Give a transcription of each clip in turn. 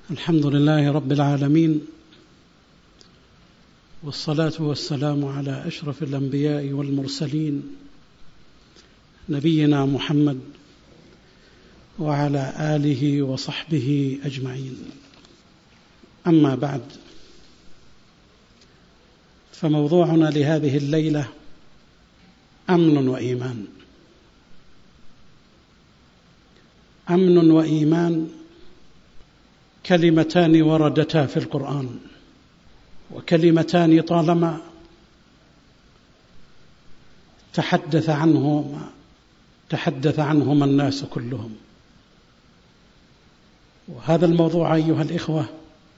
الحمد لله رب العالمين، والصلاة والسلام على أشرف الأنبياء والمرسلين نبينا محمد وعلى آله وصحبه أجمعين. أما بعد، فموضوعنا لهذه الليلة أمن وإيمان. أمن وإيمان كلمتان وردتا في القرآن، وكلمتان طالما تحدث عنهما الناس كلهم. وهذا الموضوع أيها الإخوة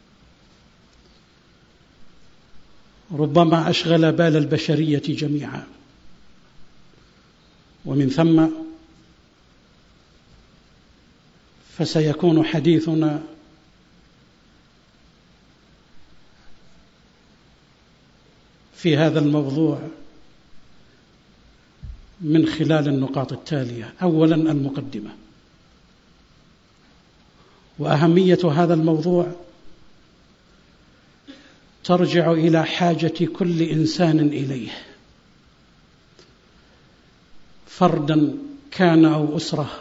ربما أشغل بال البشرية جميعا، ومن ثم فسيكون حديثنا في هذا الموضوع من خلال النقاط التالية. أولا، المقدمة، وأهمية هذا الموضوع ترجع إلى حاجة كل إنسان إليه، فردا كان أو أسرة،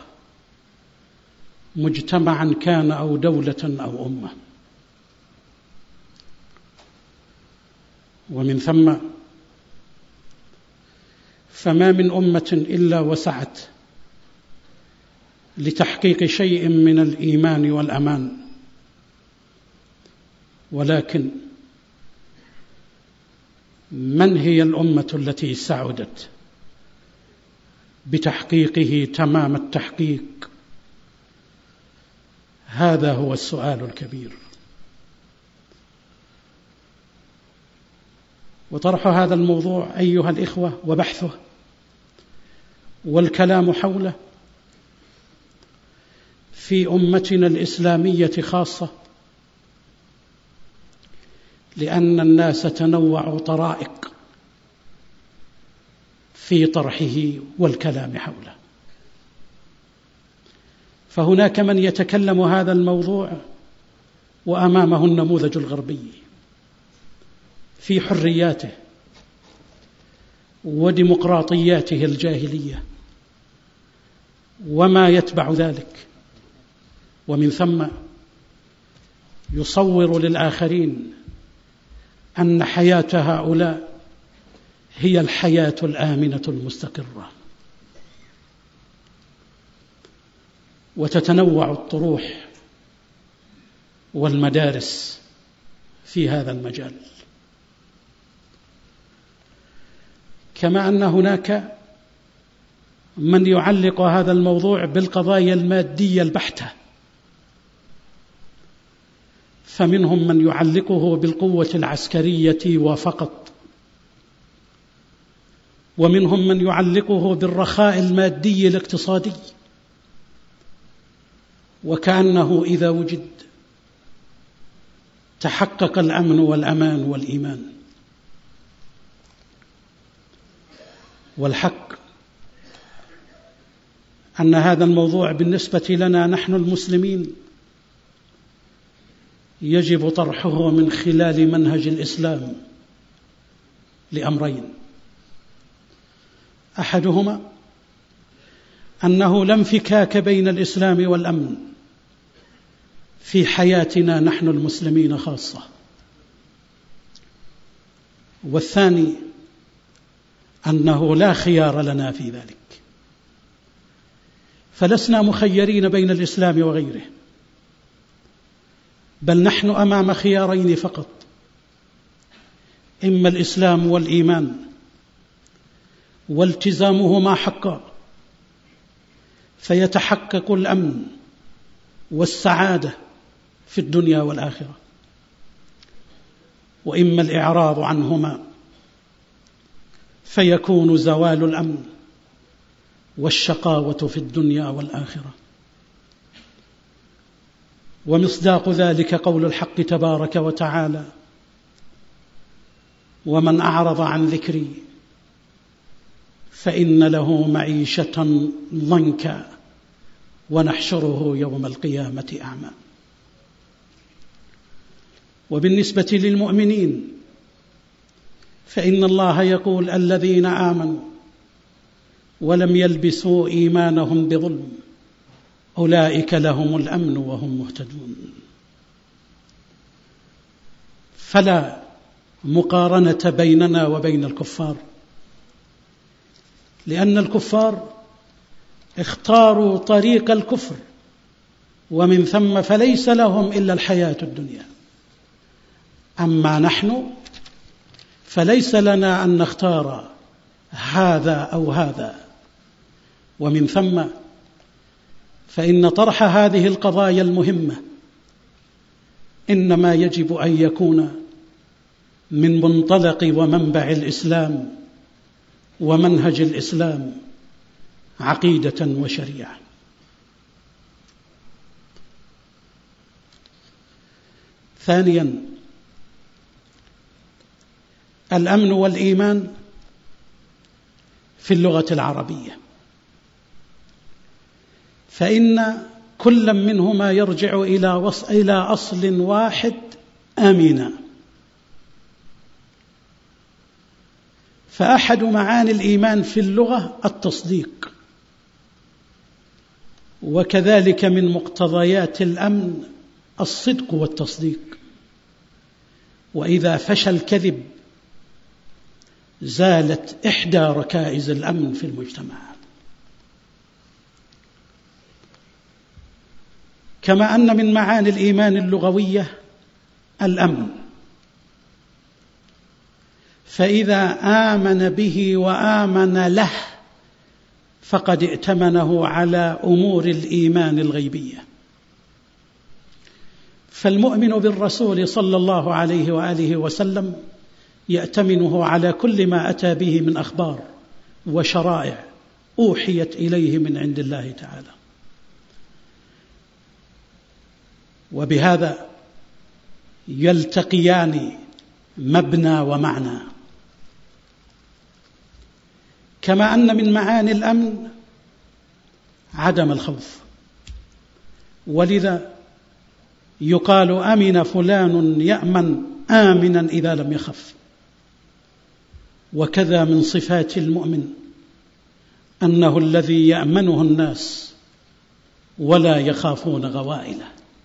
مجتمعا كان أو دولة أو أمة. ومن ثم فما من أمة إلا وسعت لتحقيق شيء من الإيمان والأمان، ولكن من هي الأمة التي سعدت بتحقيقه تمام التحقيق؟ هذا هو السؤال الكبير. وطرح هذا الموضوع أيها الإخوة وبحثه والكلام حوله في أمتنا الإسلامية خاصة، لأن الناس تنوعوا طرائق في طرحه والكلام حوله. فهناك من يتكلم هذا الموضوع وأمامه النموذج الغربي في حرياته وديمقراطياته الجاهلية وما يتبع ذلك، ومن ثم يصور للآخرين أن حياة هؤلاء هي الحياة الآمنة المستقرة. وتتنوع الطروح والمدارس في هذا المجال، كما أن هناك من يعلق هذا الموضوع بالقضايا المادية البحتة، فمنهم من يعلقه بالقوة العسكرية وفقط، ومنهم من يعلقه بالرخاء المادي الاقتصادي، وكأنه إذا وجد تحقق الأمن والأمان والإيمان. والحق أن هذا الموضوع بالنسبة لنا نحن المسلمين يجب طرحه من خلال منهج الإسلام لأمرين: أحدهما أنه لا انفكاك بين الإسلام والأمن في حياتنا نحن المسلمين خاصة، والثاني أنه لا خيار لنا في ذلك، فلسنا مخيرين بين الإسلام وغيره، بل نحن أمام خيارين فقط: إما الإسلام والإيمان والتزامهما حقا فيتحقق الأمن والسعادة في الدنيا والآخرة، وإما الإعراض عنهما فيكون زوال الأمن والشقاوة في الدنيا والآخرة. ومصداق ذلك قول الحق تبارك وتعالى: ومن أعرض عن ذكري فإن له معيشة ضنكا ونحشره يوم القيامة أعمى. وبالنسبة للمؤمنين فإن الله يقول: الذين آمنوا ولم يلبسوا إيمانهم بظلم أولئك لهم الأمن وهم مهتدون. فلا مقارنة بيننا وبين الكفار، لأن الكفار اختاروا طريق الكفر، ومن ثم فليس لهم إلا الحياة الدنيا. أما نحن فليس لنا أن نختار هذا أو هذا، ومن ثم فإن طرح هذه القضايا المهمة إنما يجب أن يكون من منطلق ومنبع الإسلام ومنهج الإسلام عقيدة وشريعة. ثانيا، الأمن والإيمان في اللغة العربية، فإن كل منهما يرجع إلى أصل واحد: آمنا. فأحد معاني الإيمان في اللغة التصديق، وكذلك من مقتضيات الأمن الصدق والتصديق. وإذا فشى الكذب زالت إحدى ركائز الأمن في المجتمع. كما أن من معاني الإيمان اللغوية الأمن، فإذا آمن به وآمن له فقد ائتمنه على أمور الإيمان الغيبية. فالمؤمن بالرسول صلى الله عليه وآله وسلم يأتمنه على كل ما أتى به من أخبار وشرائع أوحيت إليه من عند الله تعالى. وبهذا يلتقيان مبنى ومعنى. كما أن من معاني الأمن عدم الخوف، ولذا يقال: أمن فلان يأمن آمنا إذا لم يخف. وكذا من صفات المؤمن أنه الذي يأمنه الناس ولا يخافون غوائله.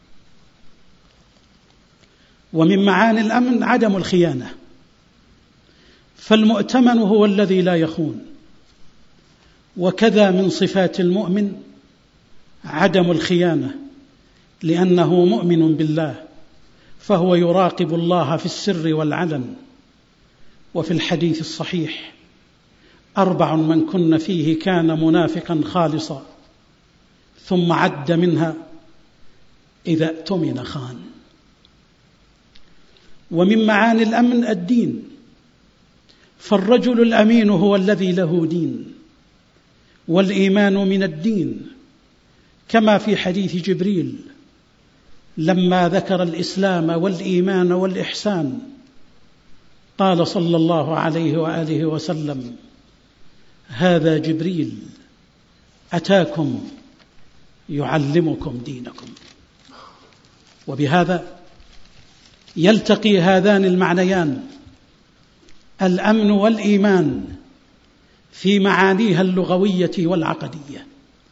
ومن معاني الأمن عدم الخيانة، فالمؤتمن هو الذي لا يخون. وكذا من صفات المؤمن عدم الخيانة، لأنه مؤمن بالله فهو يراقب الله في السر والعلن. وفي الحديث الصحيح: 4 من كن فيه كان منافقا خالصا، ثم عد منها: إذا اؤتمن خان. ومن معاني الأمن الدين، فالرجل الأمين هو الذي له دين، والإيمان من الدين، كما في حديث جبريل لما ذكر الإسلام والإيمان والإحسان قال صلى الله عليه وآله وسلم: هذا جبريل أتاكم يعلمكم دينكم. وبهذا يلتقي هذان المعنيان الأمن والإيمان في معانيها اللغوية والعقدية.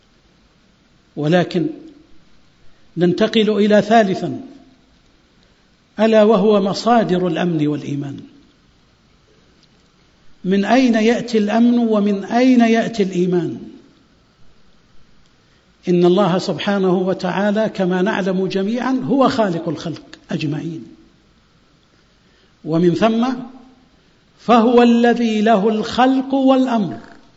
ولكن ننتقل إلى ثالثا، ألا وهو مصادر الأمن والإيمان. من أين يأتي الأمن ومن أين يأتي الإيمان؟ إن الله سبحانه وتعالى كما نعلم جميعا هو خالق الخلق أجمعين، ومن ثم فهو الذي له الخلق والأمر.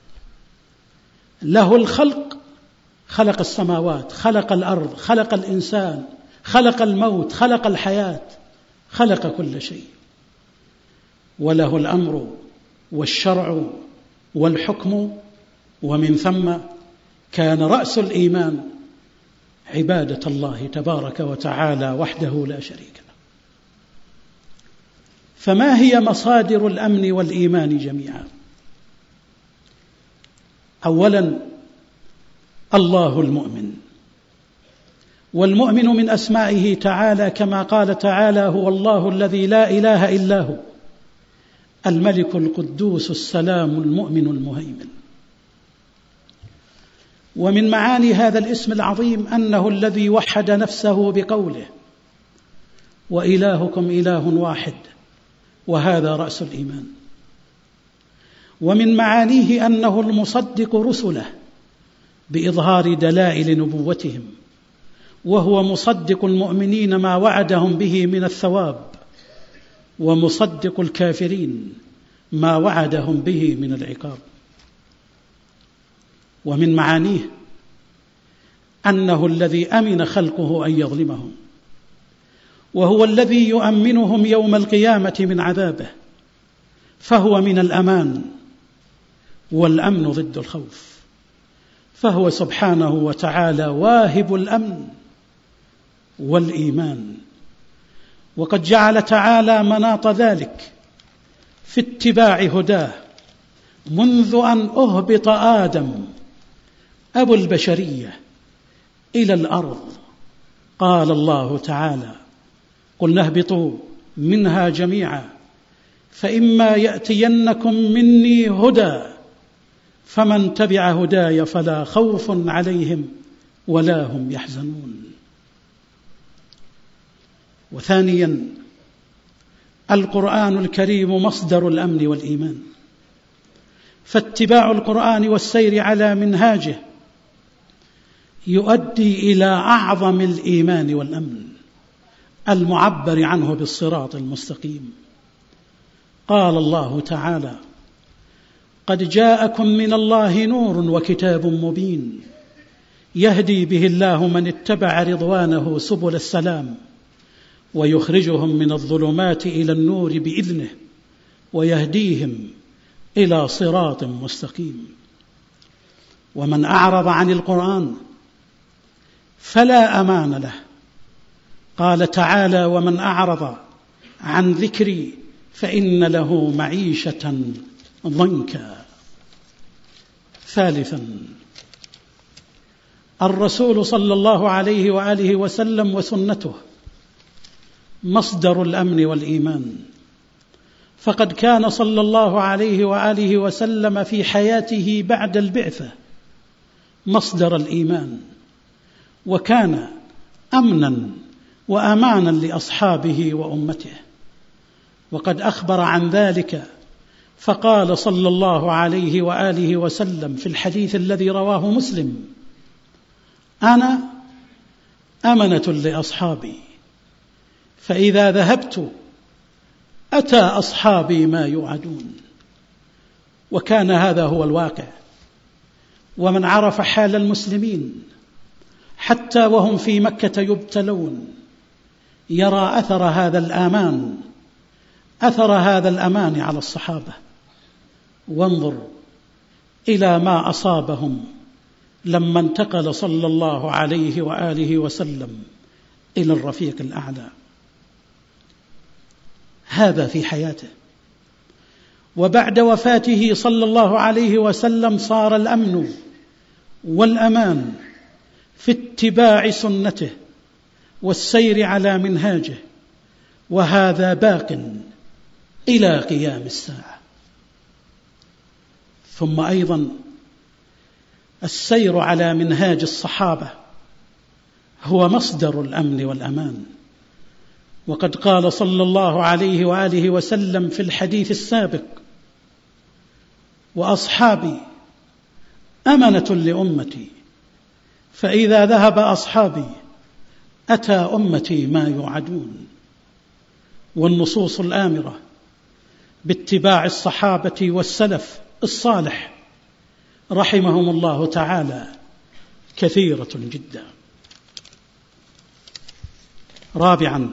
له الخلق، خلق السماوات، خلق الأرض، خلق الإنسان، خلق الموت، خلق الحياة، خلق كل شيء. وله الأمر والشرع والحكم، ومن ثم كان رأس الإيمان عبادة الله تبارك وتعالى وحده لا شريك له. فما هي مصادر الأمن والإيمان جميعا؟ أولا، الله المؤمن، والمؤمن من أسمائه تعالى كما قال تعالى: هو الله الذي لا إله إلا هو الملك القدوس السلام المؤمن المهيمن. ومن معاني هذا الاسم العظيم أنه الذي وحد نفسه بقوله: وإلهكم إله واحد، وهذا رأس الإيمان. ومن معانيه أنه المصدق رسله بإظهار دلائل نبوتهم، وهو مصدق المؤمنين ما وعدهم به من الثواب، ومصدق الكافرين ما وعدهم به من العقاب. ومن معانيه أنه الذي أمن خلقه أن يظلمهم، وهو الذي يؤمنهم يوم القيامة من عذابه، فهو من الأمان، والأمن ضد الخوف، فهو سبحانه وتعالى واهب الأمن والإيمان. وقد جعل تعالى مناط ذلك في اتباع هداه منذ أن أهبط آدم أبو البشرية إلى الأرض. قال الله تعالى: قلنا اهبطوا منها جميعا فإما يأتينكم مني هدى فمن تبع هداي فلا خوف عليهم ولا هم يحزنون. وثانيا، القرآن الكريم مصدر الأمن والإيمان، فاتباع القرآن والسير على منهاجه يؤدي إلى أعظم الإيمان والأمن المعبر عنه بالصراط المستقيم. قال الله تعالى: قد جاءكم من الله نور وكتاب مبين يهدي به الله من اتبع رضوانه سبل السلام ويخرجهم من الظلمات إلى النور بإذنه ويهديهم إلى صراط مستقيم. ومن أعرض عن القرآن فلا أمان له. قال تعالى: ومن أعرض عن ذكري فإن له معيشة ضنكا. ثالثا، الرسول صلى الله عليه وآله وسلم وسنته مصدر الأمن والإيمان، فقد كان صلى الله عليه وآله وسلم في حياته بعد البعثة مصدر الإيمان، وكان أمنا وأمانا لأصحابه وأمته. وقد أخبر عن ذلك فقال صلى الله عليه وآله وسلم في الحديث الذي رواه مسلم: أنا أمنة لأصحابي، فإذا ذهبت أتى أصحابي ما يوعدون. وكان هذا هو الواقع. ومن عرف حال المسلمين حتى وهم في مكة يبتلون يرى أثر هذا الأمان على الصحابة. وانظر إلى ما أصابهم لما انتقل صلى الله عليه وآله وسلم إلى الرفيق الأعلى. هذا في حياته. وبعد وفاته صلى الله عليه وسلم صار الأمن والأمان في اتباع سنته والسير على منهاجه، وهذا باق إلى قيام الساعة. ثم أيضا السير على منهاج الصحابة هو مصدر الأمن والأمان. وقد قال صلى الله عليه وآله وسلم في الحديث السابق: وأصحابي أمنة لأمتي، فإذا ذهب أصحابي أتى أمتي ما يوعدون. والنصوص الآمرة باتباع الصحابة والسلف الصالح رحمهم الله تعالى كثيرة جدا. رابعا،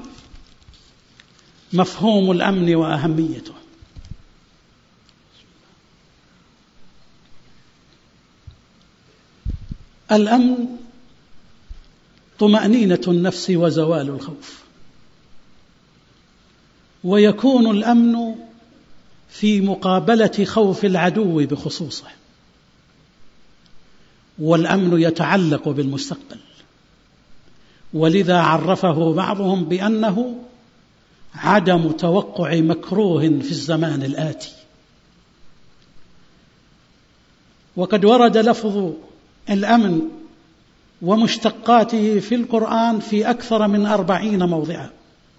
مفهوم الأمن وأهميته. الأمن طمأنينة النفس وزوال الخوف، ويكون الأمن في مقابلة خوف العدو بخصوصه. والأمن يتعلق بالمستقبل، ولذا عرفه بعضهم بأنه عدم توقع مكروه في الزمان الآتي. وقد ورد لفظ الأمن ومشتقاته في القرآن في أكثر من 40 موضعا،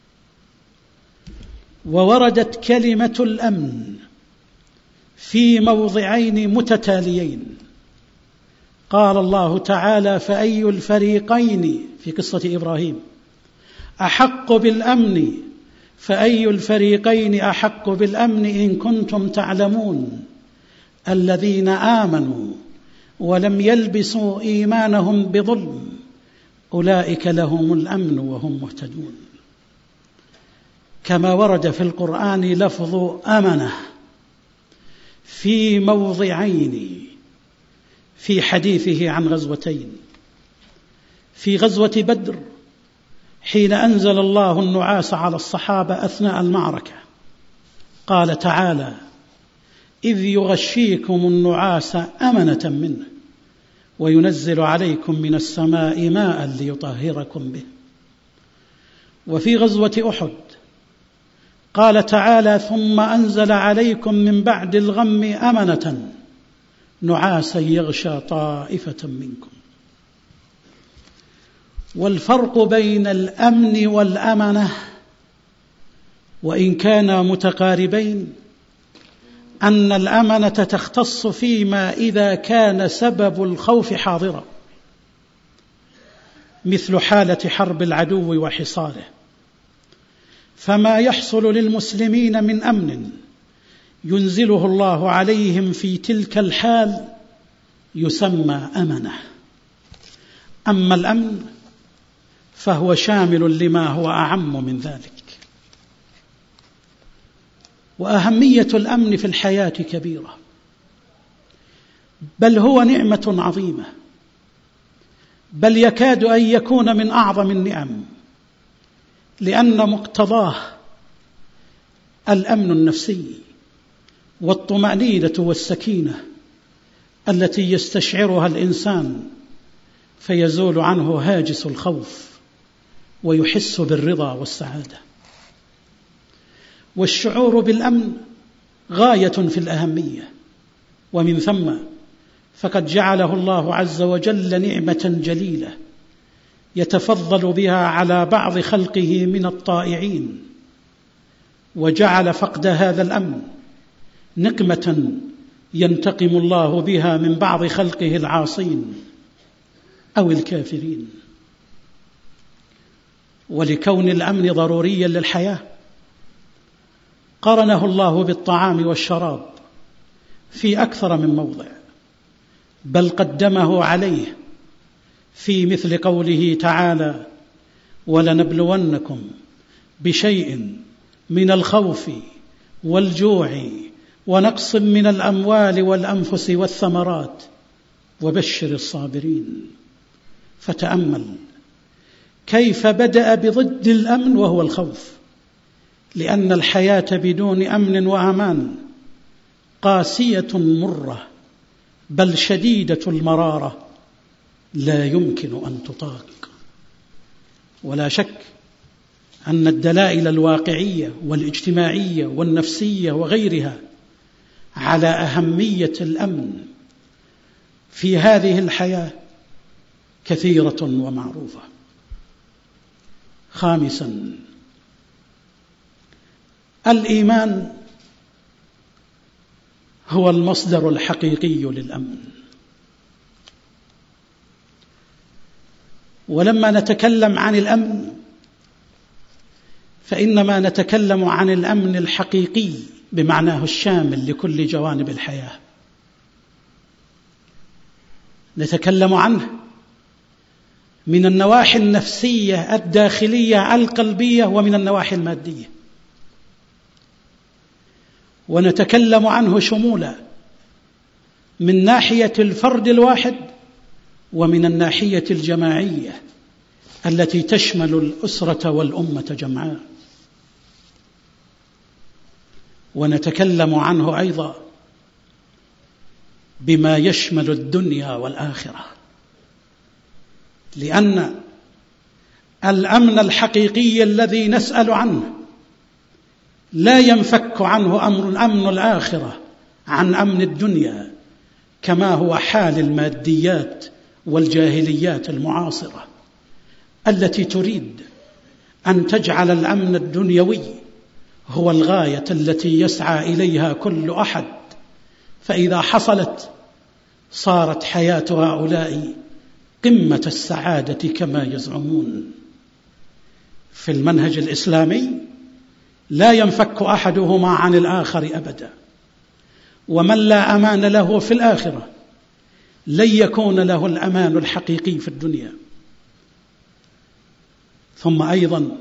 ووردت كلمة الأمن في موضعين متتاليين. قال الله تعالى: فأي الفريقين في قصة إبراهيم أحق بالأمن فأي الفريقين أحق بالأمن إن كنتم تعلمون الذين آمنوا ولم يلبسوا إيمانهم بظلم أولئك لهم الأمن وهم مهتدون. كما ورد في القرآن لفظ أمنة في موضعين في حديثه عن غزوتين: في غزوة بدر حين أنزل الله النعاس على الصحابة أثناء المعركة، قال تعالى: إذ يغشيكم النعاس أمنة منه وينزل عليكم من السماء ماء ليطهركم به. وفي غزوة أحد قال تعالى: ثم أنزل عليكم من بعد الغم أمنة نعاسا يغشى طائفة منكم. والفرق بين الأمن والأمنة وإن كانا متقاربين أن الأمنة تختص فيما إذا كان سبب الخوف حاضرا، مثل حالة حرب العدو وحصاره، فما يحصل للمسلمين من أمن ينزله الله عليهم في تلك الحال يسمى أمنة. أما الأمن فهو شامل لما هو أعم من ذلك. وأهمية الأمن في الحياة كبيرة، بل هو نعمة عظيمة، بل يكاد أن يكون من أعظم النعم، لأن مقتضاه الأمن النفسي والطمأنينة والسكينة التي يستشعرها الإنسان فيزول عنه هاجس الخوف ويحس بالرضا والسعادة. والشعور بالأمن غاية في الأهمية، ومن ثم فقد جعله الله عز وجل نعمة جليلة يتفضل بها على بعض خلقه من الطائعين، وجعل فقد هذا الأمن نقمة ينتقم الله بها من بعض خلقه العاصين أو الكافرين. ولكون الأمن ضروريا للحياة قرنه الله بالطعام والشراب في أكثر من موضع، بل قدمه عليه في مثل قوله تعالى: ولنبلونكم بشيء من الخوف والجوع ونقص من الأموال والأنفس والثمرات وبشر الصابرين. فتأمل كيف بدأ بضد الأمن وهو الخوف، لأن الحياة بدون أمن وأمان قاسية مرة بل شديدة المرارة لا يمكن أن تطاق. ولا شك أن الدلائل الواقعية والاجتماعية والنفسية وغيرها على أهمية الأمن في هذه الحياة كثيرة ومعروفة. خامساً، الإيمان هو المصدر الحقيقي للأمن. ولما نتكلم عن الأمن فإنما نتكلم عن الأمن الحقيقي بمعناه الشامل لكل جوانب الحياة. نتكلم عنه من النواحي النفسية الداخلية القلبية ومن النواحي المادية، ونتكلم عنه شمولا من ناحية الفرد الواحد ومن الناحية الجماعية التي تشمل الأسرة والأمة جمعاء. ونتكلم عنه أيضا بما يشمل الدنيا والآخرة، لأن الأمن الحقيقي الذي نسأل عنه لا ينفك عنه أمن الآخرة عن أمن الدنيا، كما هو حال الماديات والجاهليات المعاصرة التي تريد أن تجعل الأمن الدنيوي هو الغاية التي يسعى إليها كل أحد، فإذا حصلت صارت حياة هؤلاء قمة السعادة كما يزعمون. في المنهج الإسلامي لا ينفك أحدهما عن الآخر أبدا، ومن لا أمان له في الآخرة لن يكون له الأمان الحقيقي في الدنيا. ثم أيضا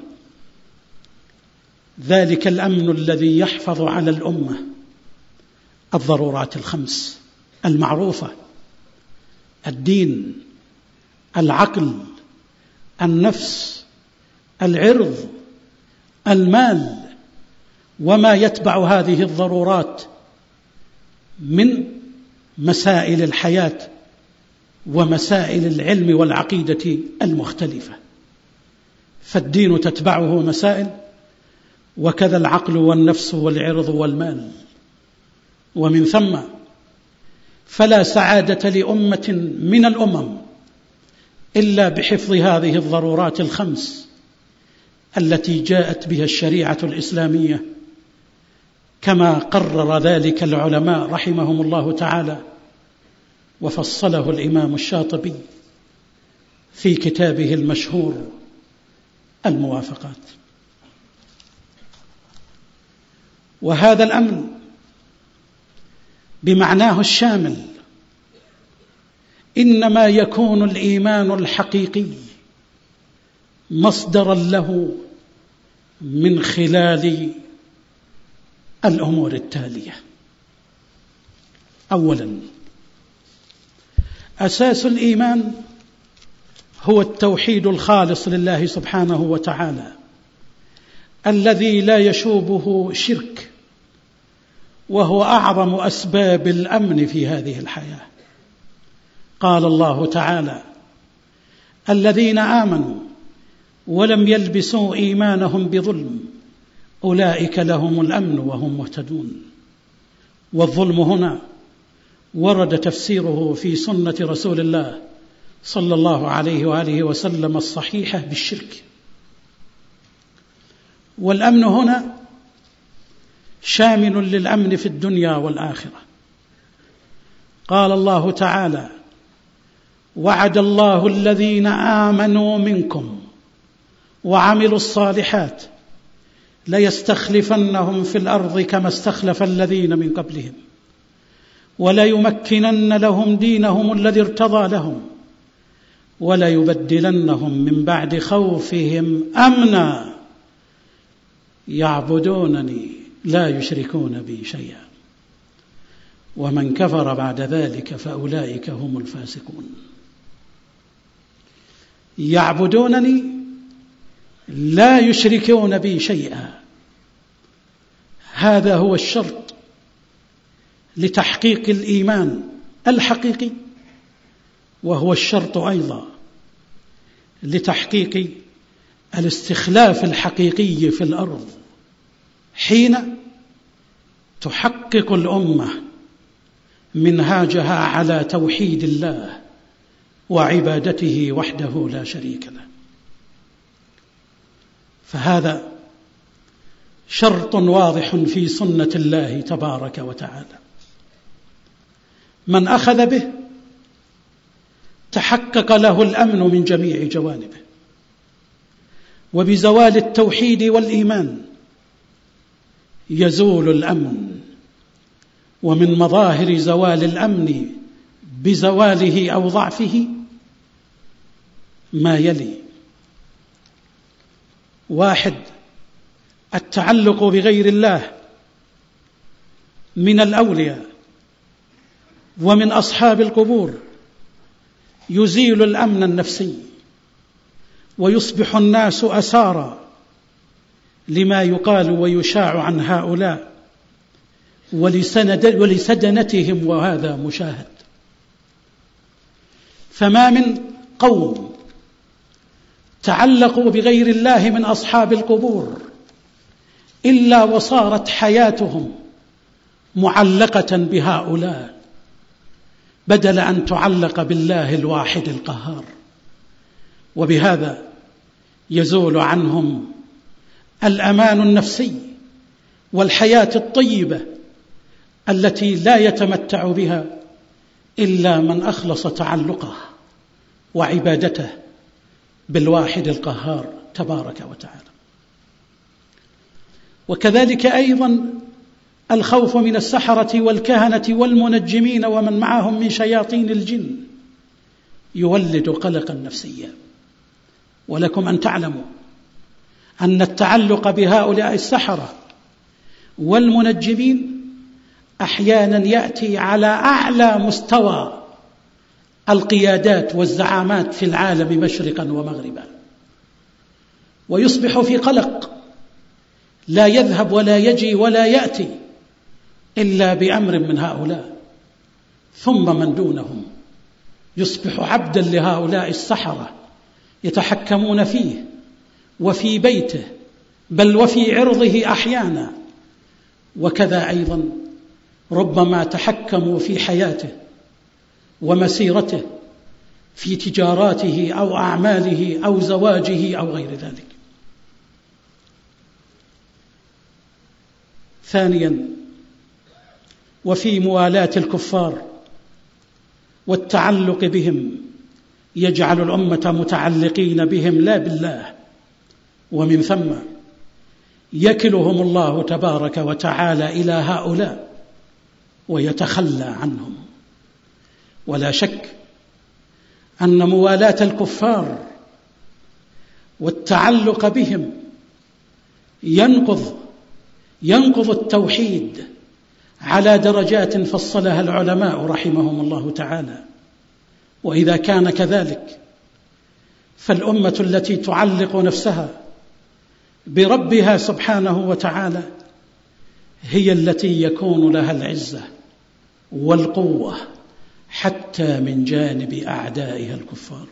ذلك الأمن الذي يحفظ على الأمة الضرورات الخمس المعروفة: الدين، العقل، النفس، العرض، المال، وما يتبع هذه الضرورات من مسائل الحياة ومسائل العلم والعقيدة المختلفة. فالدين تتبعه مسائل، وكذا العقل والنفس والعرض والمال. ومن ثم فلا سعادة لأمة من الأمم إلا بحفظ هذه الضرورات الخمس التي جاءت بها الشريعة الإسلامية، كما قرر ذلك العلماء رحمهم الله تعالى، وفصله الإمام الشاطبي في كتابه المشهور الموافقات. وهذا الأمن بمعناه الشامل إنما يكون الإيمان الحقيقي مصدرا له من خلال الأمور التالية: أولا، أساس الإيمان هو التوحيد الخالص لله سبحانه وتعالى الذي لا يشوبه شرك، وهو أعظم أسباب الأمن في هذه الحياة. قال الله تعالى: الذين آمنوا ولم يلبسوا إيمانهم بظلم أولئك لهم الأمن وهم مهتدون. والظلم هنا ورد تفسيره في سنة رسول الله صلى الله عليه وآله وسلم الصحيحة بالشرك. والأمن هنا شامل للأمن في الدنيا والآخرة. قال الله تعالى: وعد الله الذين آمنوا منكم وعملوا الصالحات ليستخلفنهم في الأرض كما استخلف الذين من قبلهم وليمكنن لهم دينهم الذي ارتضى لهم وليبدلنهم من بعد خوفهم أمنا يعبدونني لا يشركون بي شيئا ومن كفر بعد ذلك فأولئك هم الفاسقون. يعبدونني لا يشركون بي شيئا، هذا هو الشرط لتحقيق الإيمان الحقيقي، وهو الشرط أيضا لتحقيق الاستخلاف الحقيقي في الأرض، حين تحقق الأمة منهاجها على توحيد الله وعبادته وحده لا شريك له. فهذا شرط واضح في سنة الله تبارك وتعالى، من أخذ به تحقق له الأمن من جميع جوانبه. وبزوال التوحيد والإيمان يزول الأمن، ومن مظاهر زوال الأمن بزواله أو ضعفه ما يلي: 1. التعلق بغير الله من الأولياء ومن أصحاب القبور يزيل الأمن النفسي، ويصبح الناس أسارى لما يقال ويشاع عن هؤلاء ولسدنتهم، وهذا مشاهد. فما من قوم تعلقوا بغير الله من أصحاب القبور إلا وصارت حياتهم معلقة بهؤلاء بدل أن تعلق بالله الواحد القهار. وبهذا يزول عنهم الأمان النفسي والحياة الطيبة التي لا يتمتع بها إلا من أخلص تعلقه وعبادته بالواحد القهار تبارك وتعالى. وكذلك أيضا الخوف من السحرة والكهنة والمنجمين ومن معهم من شياطين الجن يولد قلقا نفسيا. ولكم أن تعلموا أن التعلق بهؤلاء السحرة والمنجمين أحيانا يأتي على أعلى مستوى القيادات والزعامات في العالم مشرقا ومغربا، ويصبح في قلق لا يذهب ولا يجي ولا يأتي إلا بأمر من هؤلاء، ثم من دونهم يصبح عبدا لهؤلاء السحرة يتحكمون فيه وفي بيته بل وفي عرضه أحيانا. وكذا أيضا ربما تحكموا في حياته ومسيرته في تجاراته أو أعماله أو زواجه أو غير ذلك. ثانيا، وفي موالاة الكفار والتعلق بهم يجعل الأمة متعلقين بهم لا بالله، ومن ثم يكلهم الله تبارك وتعالى إلى هؤلاء ويتخلى عنهم. ولا شك أن موالاة الكفار والتعلق بهم ينقض التوحيد على درجات فصلها العلماء رحمهم الله تعالى. وإذا كان كذلك فالأمة التي تعلق نفسها بربها سبحانه وتعالى هي التي يكون لها العزة والقوة حتى من جانب أعدائها الكفار.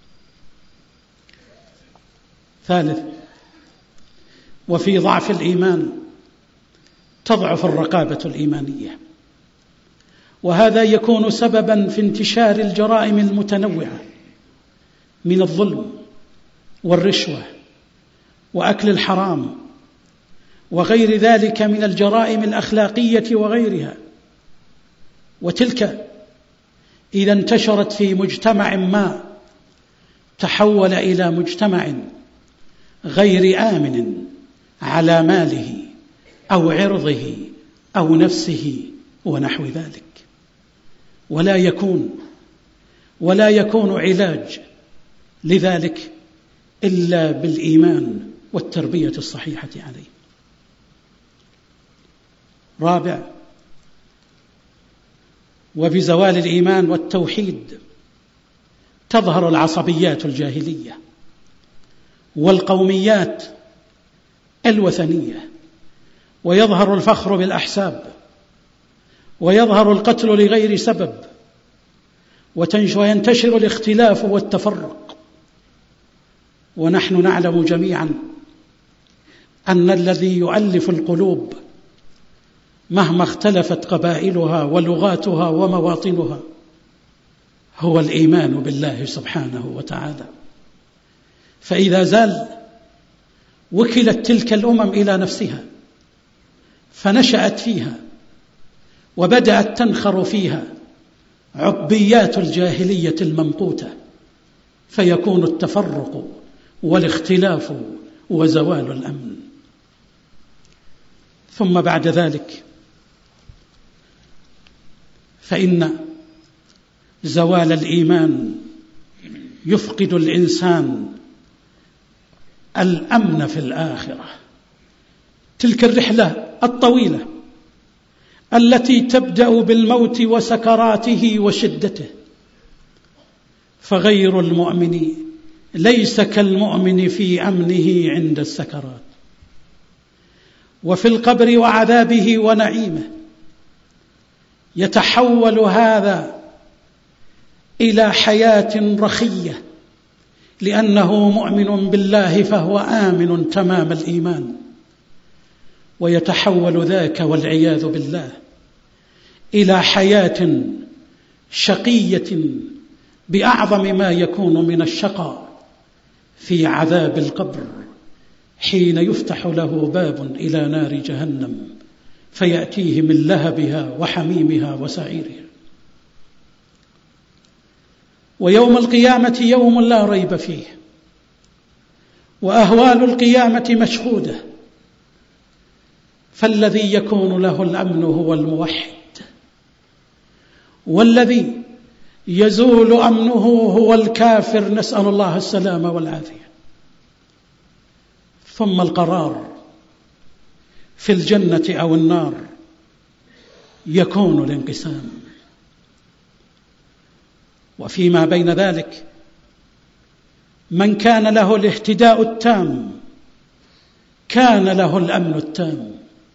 ثالث، وفي ضعف الإيمان تضعف الرقابة الإيمانية، وهذا يكون سببا في انتشار الجرائم المتنوعة من الظلم والرشوة وأكل الحرام وغير ذلك من الجرائم الأخلاقية وغيرها. وتلك إذا انتشرت في مجتمع ما تحول إلى مجتمع غير آمن على ماله أو عرضه أو نفسه ونحو ذلك. ولا يكون علاج لذلك إلا بالإيمان والتربية الصحيحة عليه. رابع، وبزوال الإيمان والتوحيد تظهر العصبيات الجاهلية والقوميات الوثنية، ويظهر الفخر بالأحساب، ويظهر القتل لغير سبب، وينتشر الاختلاف والتفرق. ونحن نعلم جميعا أن الذي يؤلف القلوب مهما اختلفت قبائلها ولغاتها ومواطنها هو الإيمان بالله سبحانه وتعالى. فإذا زال وكلت تلك الأمم إلى نفسها فنشأت فيها وبدأت تنخر فيها عبيات الجاهلية الممقوتة، فيكون التفرق والاختلاف وزوال الأمن. ثم بعد ذلك فإن زوال الإيمان يفقد الإنسان الأمن في الآخرة. تلك الرحلة الطويلة التي تبدأ بالموت وسكراته وشدته، فغير المؤمن ليس كالمؤمن في أمنه عند السكرات، وفي القبر وعذابه ونعيمه يتحول هذا إلى حياة رخية لأنه مؤمن بالله فهو آمن تمام الإيمان، ويتحول ذاك والعياذ بالله إلى حياة شقية بأعظم ما يكون من الشقاء في عذاب القبر، حين يفتح له باب إلى نار جهنم فيأتيه من لهبها وحميمها وسعيرها. ويوم القيامة يوم لا ريب فيه، وأهوال القيامة مشهودة، فالذي يكون له الأمن هو الموحد، والذي يزول أمنه هو الكافر، نسأل الله السلامة والعافية. ثم القرار في الجنة أو النار يكون الانقسام، وفيما بين ذلك من كان له الاهتداء التام كان له الأمن التام،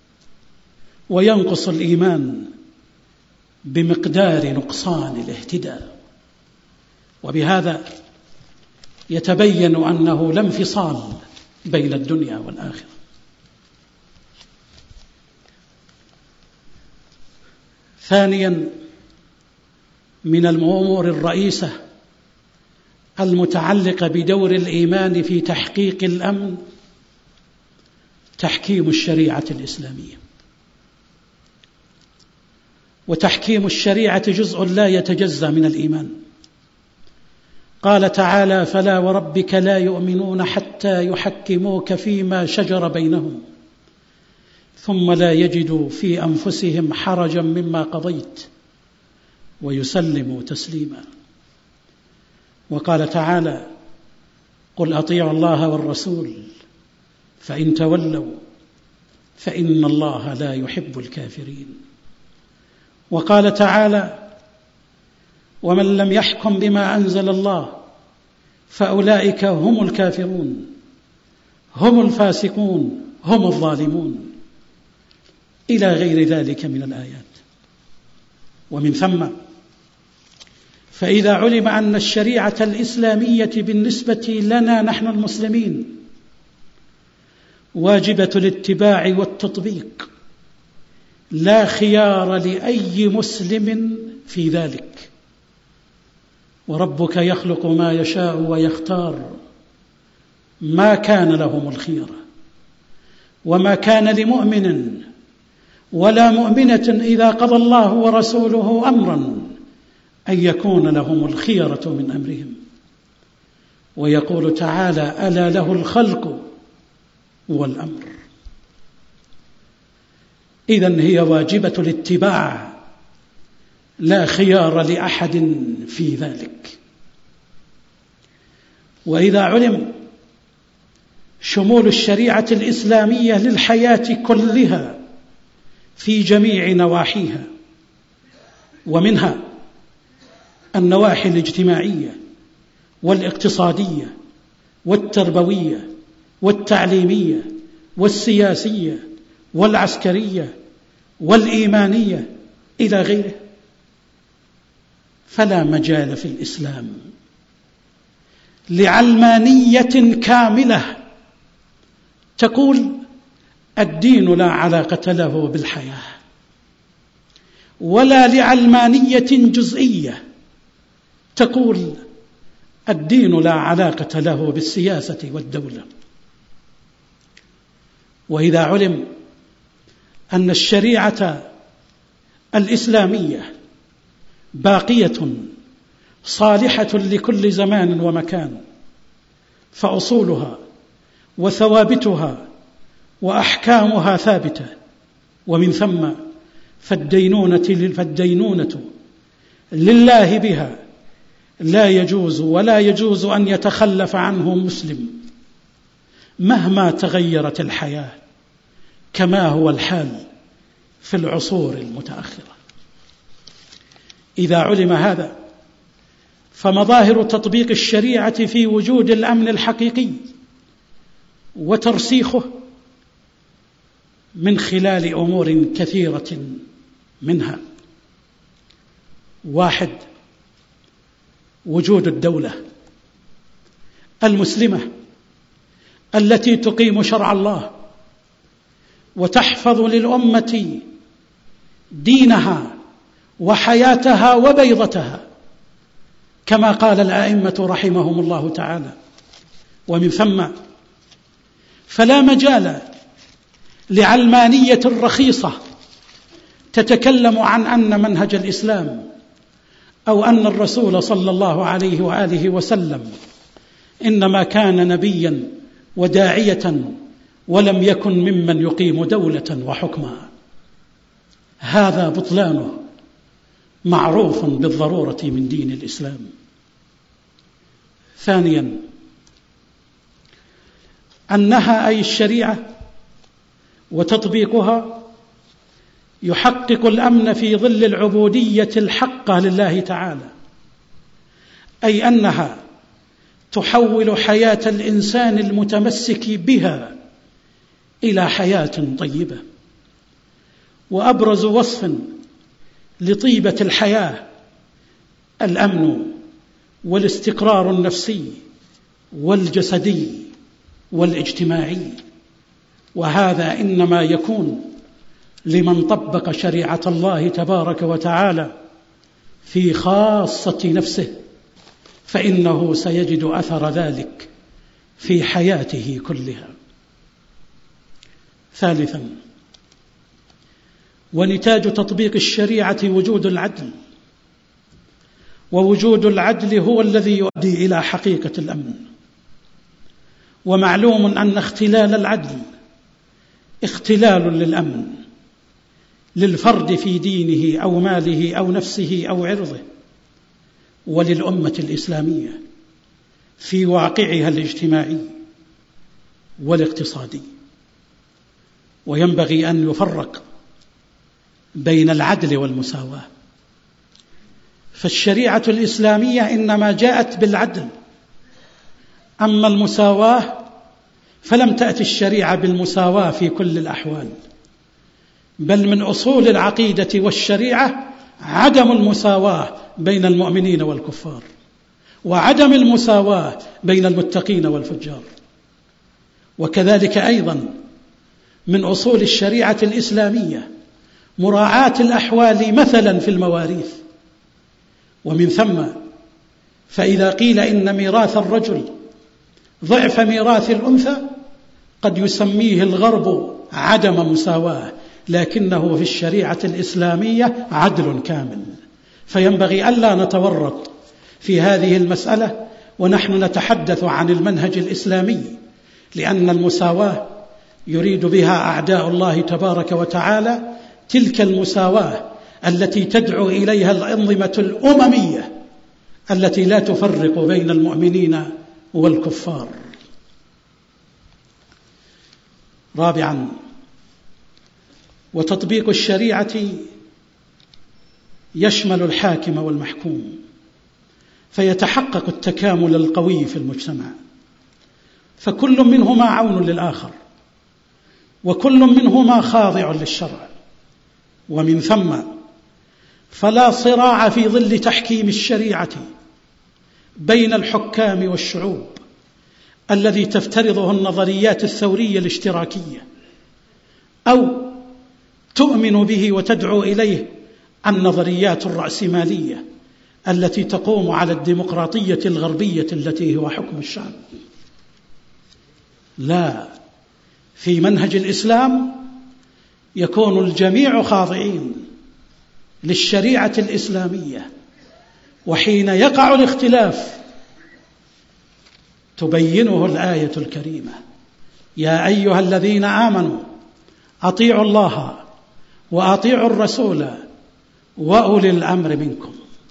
وينقص الإيمان بمقدار نقصان الاهتداء. وبهذا يتبين أنه لا انفصال بين الدنيا والآخرة. ثانيا، من الأمور الرئيسة المتعلقة بدور الإيمان في تحقيق الأمن تحكيم الشريعة الإسلامية. وتحكيم الشريعة جزء لا يتجزأ من الإيمان. قال تعالى: فلا وربك لا يؤمنون حتى يحكموك فيما شجر بينهم ثم لا يجدوا في أنفسهم حرجا مما قضيت ويسلموا تسليما. وقال تعالى: قل أطيعوا الله والرسول فإن تولوا فإن الله لا يحب الكافرين. وقال تعالى: ومن لم يحكم بما أنزل الله فأولئك هم الكافرون هم الفاسقون هم الظالمون، إلى غير ذلك من الآيات. ومن ثم فإذا علم أن الشريعة الإسلامية بالنسبة لنا نحن المسلمين واجبة الاتباع والتطبيق، لا خيار لأي مسلم في ذلك، وربك يخلق ما يشاء ويختار، ما كان لهم الخيرة، وما كان لمؤمن ولا مؤمنة إذا قضى الله ورسوله أمرا أن يكون لهم الخيرة من أمرهم. ويقول تعالى: ألا له الخلق والأمر. إذن هي واجبة الاتباع، لا خيار لأحد في ذلك. وإذا علم شمول الشريعة الإسلامية للحياة كلها في جميع نواحيها، ومنها النواحي الاجتماعية والاقتصادية والتربوية والتعليمية والسياسية والعسكرية والإيمانية إلى غيره، فلا مجال في الإسلام لعلمانية كاملة تقول الدين لا علاقة له بالحياة، ولا لعلمانية جزئية تقول الدين لا علاقة له بالسياسة والدولة. وإذا علم أن الشريعة الإسلامية باقية صالحة لكل زمان ومكان، فأصولها وثوابتها وأحكامها ثابتة، ومن ثم فالدينونة لله بها لا يجوز ولا يجوز أن يتخلف عنه مسلم مهما تغيرت الحياة، كما هو الحال في العصور المتأخرة. إذا علم هذا فمظاهر تطبيق الشريعة في وجود الأمن الحقيقي وترسيخه من خلال أمور كثيرة، منها: 1. وجود الدولة المسلمة التي تقيم شرع الله وتحفظ للأمة دينها وحياتها وبيضتها كما قال الأئمة رحمهم الله تعالى. ومن ثم فلا مجال لعلمانية رخيصة تتكلم عن أن منهج الإسلام أو أن الرسول صلى الله عليه وآله وسلم إنما كان نبيا وداعية ولم يكن ممن يقيم دولة وحكما. هذا بطلانه معروف بالضرورة من دين الإسلام. ثانيا أنها أي الشريعة وتطبيقها يحقق الأمن في ظل العبودية الحقة لله تعالى، أي أنها تحول حياة الإنسان المتمسك بها إلى حياة طيبة. وأبرز وصف لطيبة الحياة الأمن والاستقرار النفسي والجسدي والاجتماعي، وهذا إنما يكون لمن طبق شريعة الله تبارك وتعالى في خاصة نفسه، فإنه سيجد أثر ذلك في حياته كلها. ثالثا ونتاج تطبيق الشريعة وجود العدل، ووجود العدل هو الذي يؤدي إلى حقيقة الأمن. ومعلوم أن اختلال العدل اختلال للأمن للفرد في دينه أو ماله أو نفسه أو عرضه، وللأمة الإسلامية في واقعها الاجتماعي والاقتصادي. وينبغي أن يفرق بين العدل والمساواة، فالشريعة الإسلامية إنما جاءت بالعدل، أما المساواة فلم تأتي الشريعة بالمساواة في كل الأحوال، بل من أصول العقيدة والشريعة عدم المساواة بين المؤمنين والكفار، وعدم المساواة بين المتقين والفجار. وكذلك أيضا من أصول الشريعة الإسلامية مراعاة الأحوال مثلا في المواريث. ومن ثم فإذا قيل إن ميراث الرجل ضعف ميراث الأنثى قد يسميه الغرب عدم مساواة، لكنه في الشريعة الإسلامية عدل كامل. فينبغي ألا نتورط في هذه المسألة ونحن نتحدث عن المنهج الإسلامي، لأن المساواة يريد بها أعداء الله تبارك وتعالى تلك المساواة التي تدعو إليها الأنظمة الأممية التي لا تفرق بين المؤمنين والكفار. رابعا وتطبيق الشريعة يشمل الحاكم والمحكوم، فيتحقق التكامل القوي في المجتمع، فكل منهما عون للآخر، وكل منهما خاضع للشرع. ومن ثم فلا صراع في ظل تحكيم الشريعة بين الحكام والشعوب الذي تفترضه النظريات الثورية الاشتراكية أو تؤمن به وتدعو إليه النظريات الرأسمالية التي تقوم على الديمقراطية الغربية التي هو حكم الشعب. لا، في منهج الإسلام يكون الجميع خاضعين للشريعة الإسلامية، وحين يقع الاختلاف تبينه الآية الكريمة: يا أيها الذين آمنوا أطيعوا الله وأطيعوا الرسول وأولي الأمر منكم.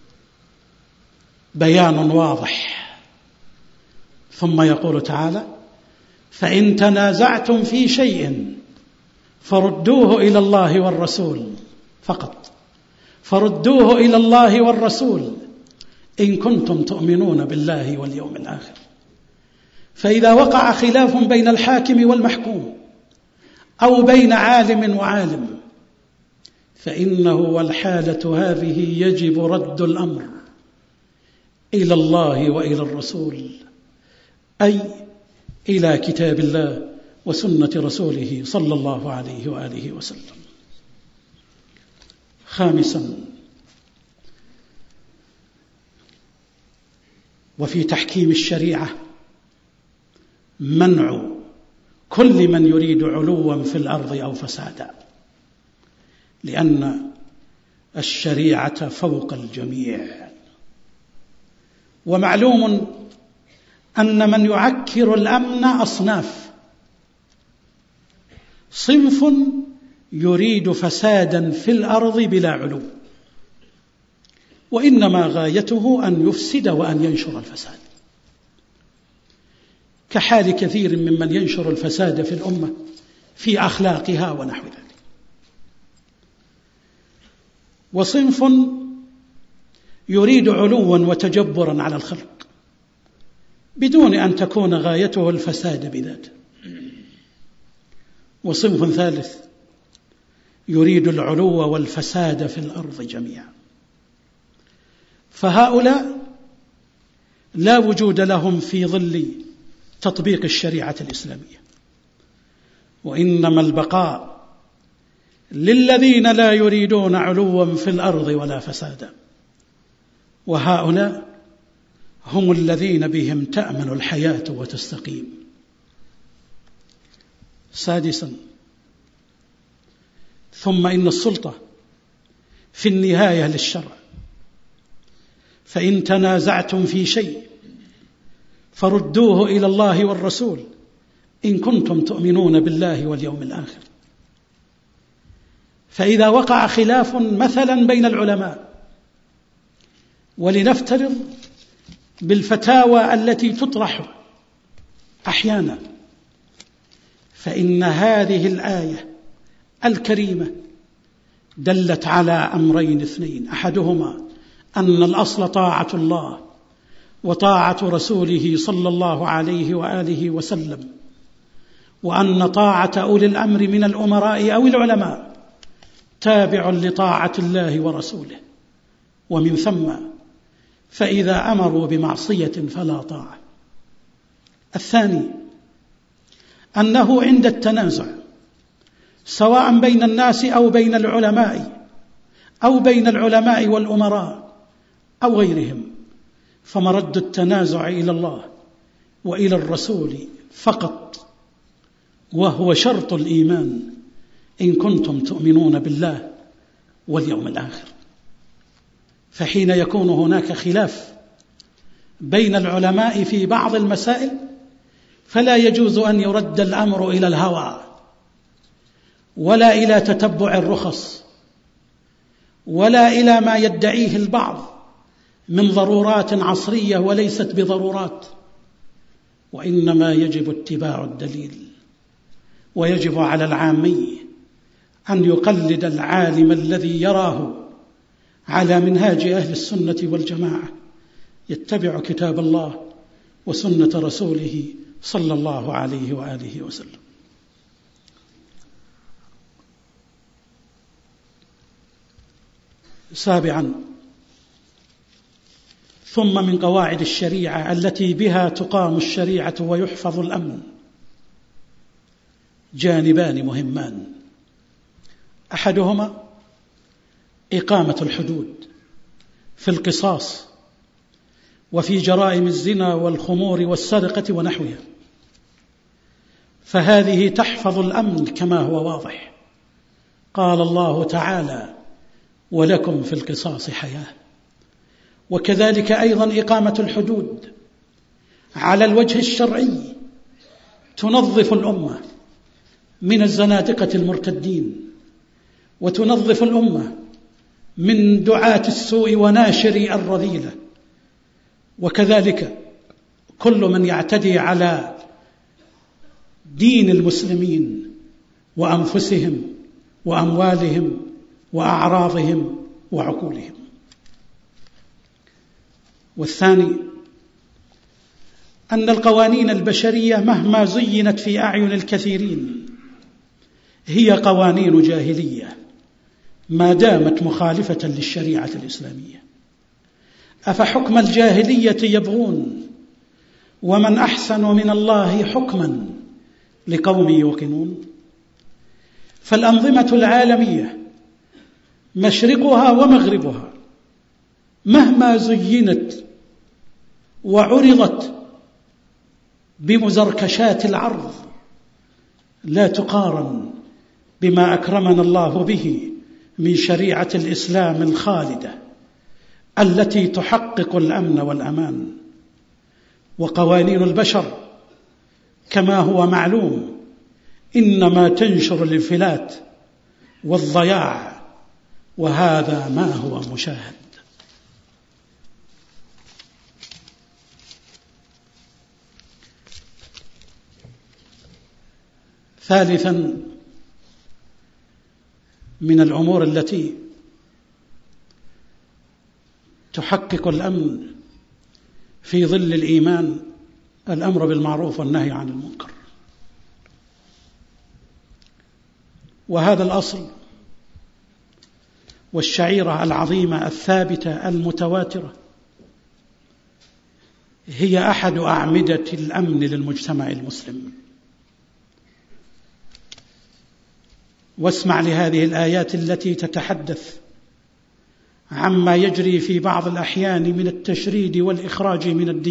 بيان واضح. ثم يقول تعالى: فإن تنازعتم في شيء فردوه إلى الله والرسول فقط، فردوه إلى الله والرسول إن كنتم تؤمنون بالله واليوم الآخر. فإذا وقع خلاف بين الحاكم والمحكوم أو بين عالم وعالم فإنه والحالة هذه يجب رد الأمر إلى الله وإلى الرسول أي إلى كتاب الله وسنة رسوله صلى الله عليه وآله وسلم. خامسا، وفي تحكيم الشريعة منع كل من يريد علوا في الأرض أو فسادا، لأن الشريعة فوق الجميع. ومعلوم أن من يعكر الأمن أصناف: صنف يريد فسادا في الأرض بلا علو، وإنما غايته أن يفسد وأن ينشر الفساد، كحال كثير ممن ينشر الفساد في الأمة في أخلاقها ونحو ذلك. وصنف يريد علوا وتجبرا على الخلق بدون أن تكون غايته الفساد بذاته. وصنف ثالث يريد العلو والفساد في الأرض جميعا. فهؤلاء لا وجود لهم في ظل تطبيق الشريعة الإسلامية، وإنما البقاء للذين لا يريدون علوا في الأرض ولا فسادا، وهؤلاء هم الذين بهم تأمن الحياة وتستقيم. سادسا، ثم إن السلطة في النهاية للشرع، فإن تنازعتم في شيء فردوه إلى الله والرسول إن كنتم تؤمنون بالله واليوم الآخر. فإذا وقع خلاف مثلا بين العلماء، ولنفترض بالفتاوى التي تطرح أحيانا، فإن هذه الآية الكريمة دلت على أمرين اثنين: أحدهما أن الأصل طاعة الله وطاعة رسوله صلى الله عليه وآله وسلم، وأن طاعة أولي الأمر من الأمراء أو العلماء تابع لطاعة الله ورسوله، ومن ثم فإذا أمروا بمعصية فلا طاعة. الثاني أنه عند التنازع سواء بين الناس أو بين العلماء أو بين العلماء والأمراء أو غيرهم، فمرد التنازع إلى الله وإلى الرسول فقط، وهو شرط الإيمان إن كنتم تؤمنون بالله واليوم الآخر. فحين يكون هناك خلاف بين العلماء في بعض المسائل فلا يجوز أن يرد الأمر إلى الهوى ولا إلى تتبع الرخص ولا إلى ما يدعيه البعض من ضرورات عصرية وليست بضرورات، وإنما يجب اتباع الدليل. ويجب على العامي أن يقلد العالم الذي يراه على منهاج أهل السنة والجماعة، يتبع كتاب الله وسنة رسوله صلى الله عليه وآله وسلم. سابعا، ثم من قواعد الشريعة التي بها تقام الشريعة ويحفظ الأمن جانبان مهمان: أحدهما إقامة الحدود في القصاص وفي جرائم الزنا والخمور والسرقة ونحوها، فهذه تحفظ الأمن كما هو واضح. قال الله تعالى: ولكم في القصاص حياة. وكذلك أيضا إقامة الحدود على الوجه الشرعي تنظف الأمة من الزنادقة المرتدين، وتنظف الأمة من دعاة السوء وناشر الرذيلة، وكذلك كل من يعتدي على دين المسلمين وأنفسهم وأموالهم وأعراضهم وعقولهم. والثاني أن القوانين البشرية مهما زينت في أعين الكثيرين هي قوانين جاهلية ما دامت مخالفة للشريعة الإسلامية. أفحكم الجاهلية يبغون ومن أحسن من الله حكما لقوم يوقنون. فالأنظمة العالمية مشرقها ومغربها مهما زينت وعرضت بمزركشات العرض لا تقارن بما أكرمنا الله به من شريعة الإسلام الخالدة التي تحقق الأمن والأمان. وقوانين البشر كما هو معلوم إنما تنشر الانفلات والضياع، وهذا ما هو مشاهد. ثالثا، من الأمور التي تحقق الأمن في ظل الإيمان الأمر بالمعروف والنهي عن المنكر. وهذا الأصل والشعيرة العظيمة الثابتة المتواترة هي أحد أعمدة الأمن للمجتمع المسلم. واسمع لهذه الآيات التي تتحدث عما يجري في بعض الأحيان من التشريد والإخراج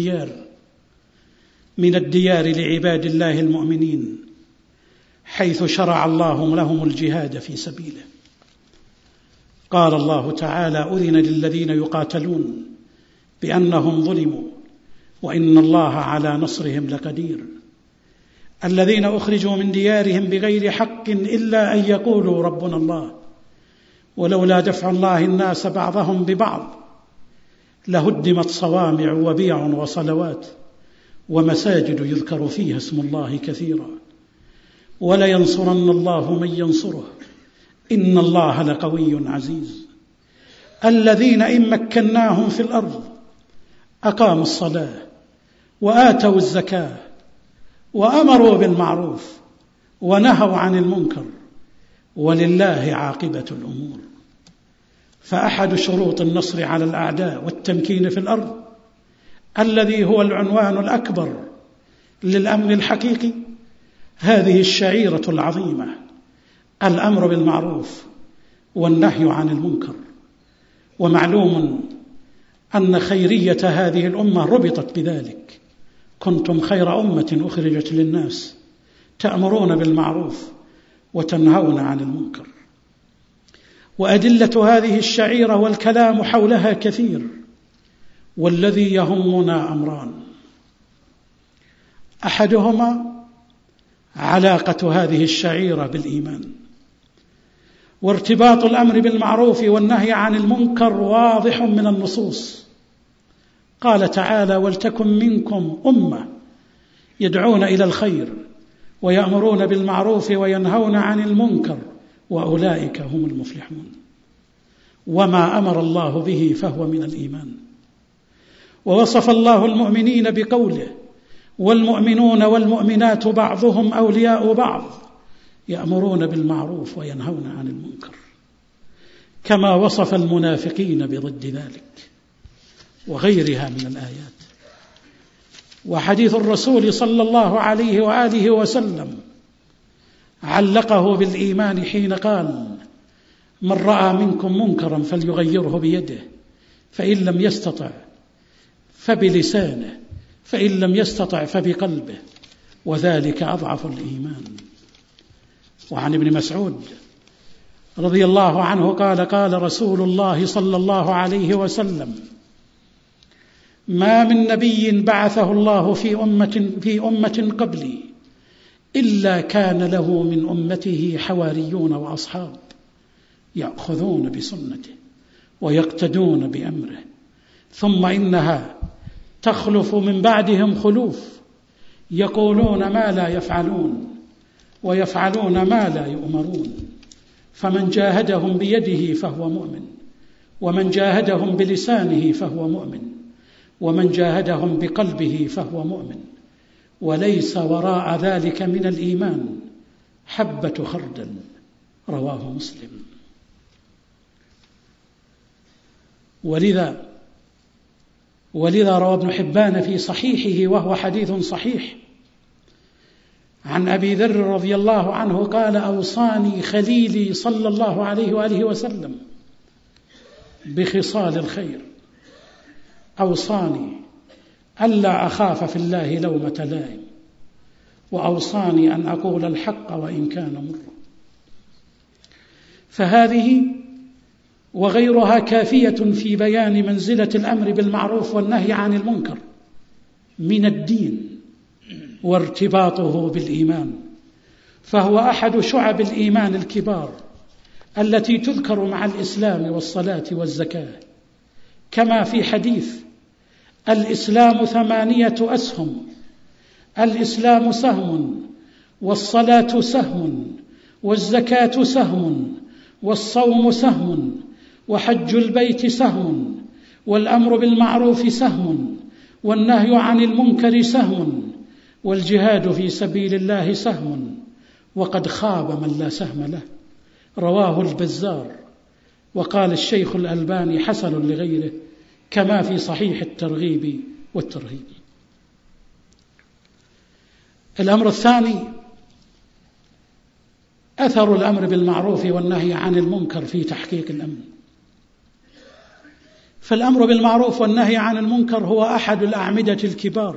من الديار لعباد الله المؤمنين، حيث شرع الله لهم الجهاد في سبيله. قال الله تعالى: أذن للذين يقاتلون بأنهم ظلموا وإن الله على نصرهم لقدير. الذين أخرجوا من ديارهم بغير حق إلا أن يقولوا ربنا الله ولولا دفع الله الناس بعضهم ببعض لهدمت صوامع وبيع وصلوات ومساجد يذكر فيها اسم الله كثيرا ولينصرن الله من ينصره إن الله لقوي عزيز. الذين إن مكناهم في الأرض أقاموا الصلاة وآتوا الزكاة وأمروا بالمعروف ونهوا عن المنكر ولله عاقبة الأمور. فأحد شروط النصر على الأعداء والتمكين في الأرض الذي هو العنوان الأكبر للأمن الحقيقي هذه الشعيرة العظيمة: الأمر بالمعروف والنهي عن المنكر. ومعلوم أن خيرية هذه الأمة ربطت بذلك: كنتم خير أمة أخرجت للناس تأمرون بالمعروف وتنهون عن المنكر. وأدلة هذه الشعيرة والكلام حولها كثير، والذي يهمنا أمران: أحدهما علاقة هذه الشعيرة بالإيمان، وارتباط الأمر بالمعروف والنهي عن المنكر واضح من النصوص. قال تعالى: ولتكن منكم أمة يدعون إلى الخير ويأمرون بالمعروف وينهون عن المنكر وأولئك هم المفلحون. وما أمر الله به فهو من الإيمان. ووصف الله المؤمنين بقوله: والمؤمنون والمؤمنات بعضهم أولياء بعض يأمرون بالمعروف وينهون عن المنكر، كما وصف المنافقين بضد ذلك وغيرها من الآيات. وحديث الرسول صلى الله عليه وآله وسلم علقه بالإيمان حين قال: من رأى منكم منكرا فليغيره بيده، فإن لم يستطع فبلسانه، فإن لم يستطع فبقلبه، وذلك أضعف الإيمان. وعن ابن مسعود رضي الله عنه قال: قال رسول الله صلى الله عليه وسلم: ما من نبي بعثه الله في أمة قبلي إلا كان له من أمته حواريون وأصحاب يأخذون بسنته ويقتدون بأمره، ثم إنها تخلف من بعدهم خلوف يقولون ما لا يفعلون ويفعلون ما لا يؤمرون، فمن جاهدهم بيده فهو مؤمن، ومن جاهدهم بلسانه فهو مؤمن، ومن جاهدهم بقلبه فهو مؤمن، وليس وراء ذلك من الإيمان حبة خردل. رواه مسلم. ولذا ولذا روى ابن حبان في صحيحه وهو حديث صحيح عن أبي ذر رضي الله عنه قال: أوصاني خليلي صلى الله عليه وآله وسلم بخصال الخير، أوصاني ألا أخاف في الله لومة لائم، وأوصاني أن أقول الحق وإن كان مرا. فهذه وغيرها كافية في بيان منزلة الأمر بالمعروف والنهي عن المنكر من الدين وارتباطه بالإيمان، فهو أحد شعب الإيمان الكبار التي تذكر مع الإسلام والصلاة والزكاة، كما في حديث: الإسلام 8 أسهم، الإسلام سهم، والصلاة سهم، والزكاة سهم، والصوم سهم، وحج البيت سهم، والأمر بالمعروف سهم، والنهي عن المنكر سهم، والجهاد في سبيل الله سهم، وقد خاب من لا سهم له. رواه البزار، وقال الشيخ الألباني حسن لغيره، كما في صحيح الترغيب والترهيب. الأمر الثاني أثر الأمر بالمعروف والنهي عن المنكر في تحقيق الأمن. فالأمر بالمعروف والنهي عن المنكر هو أحد الأعمدة الكبار،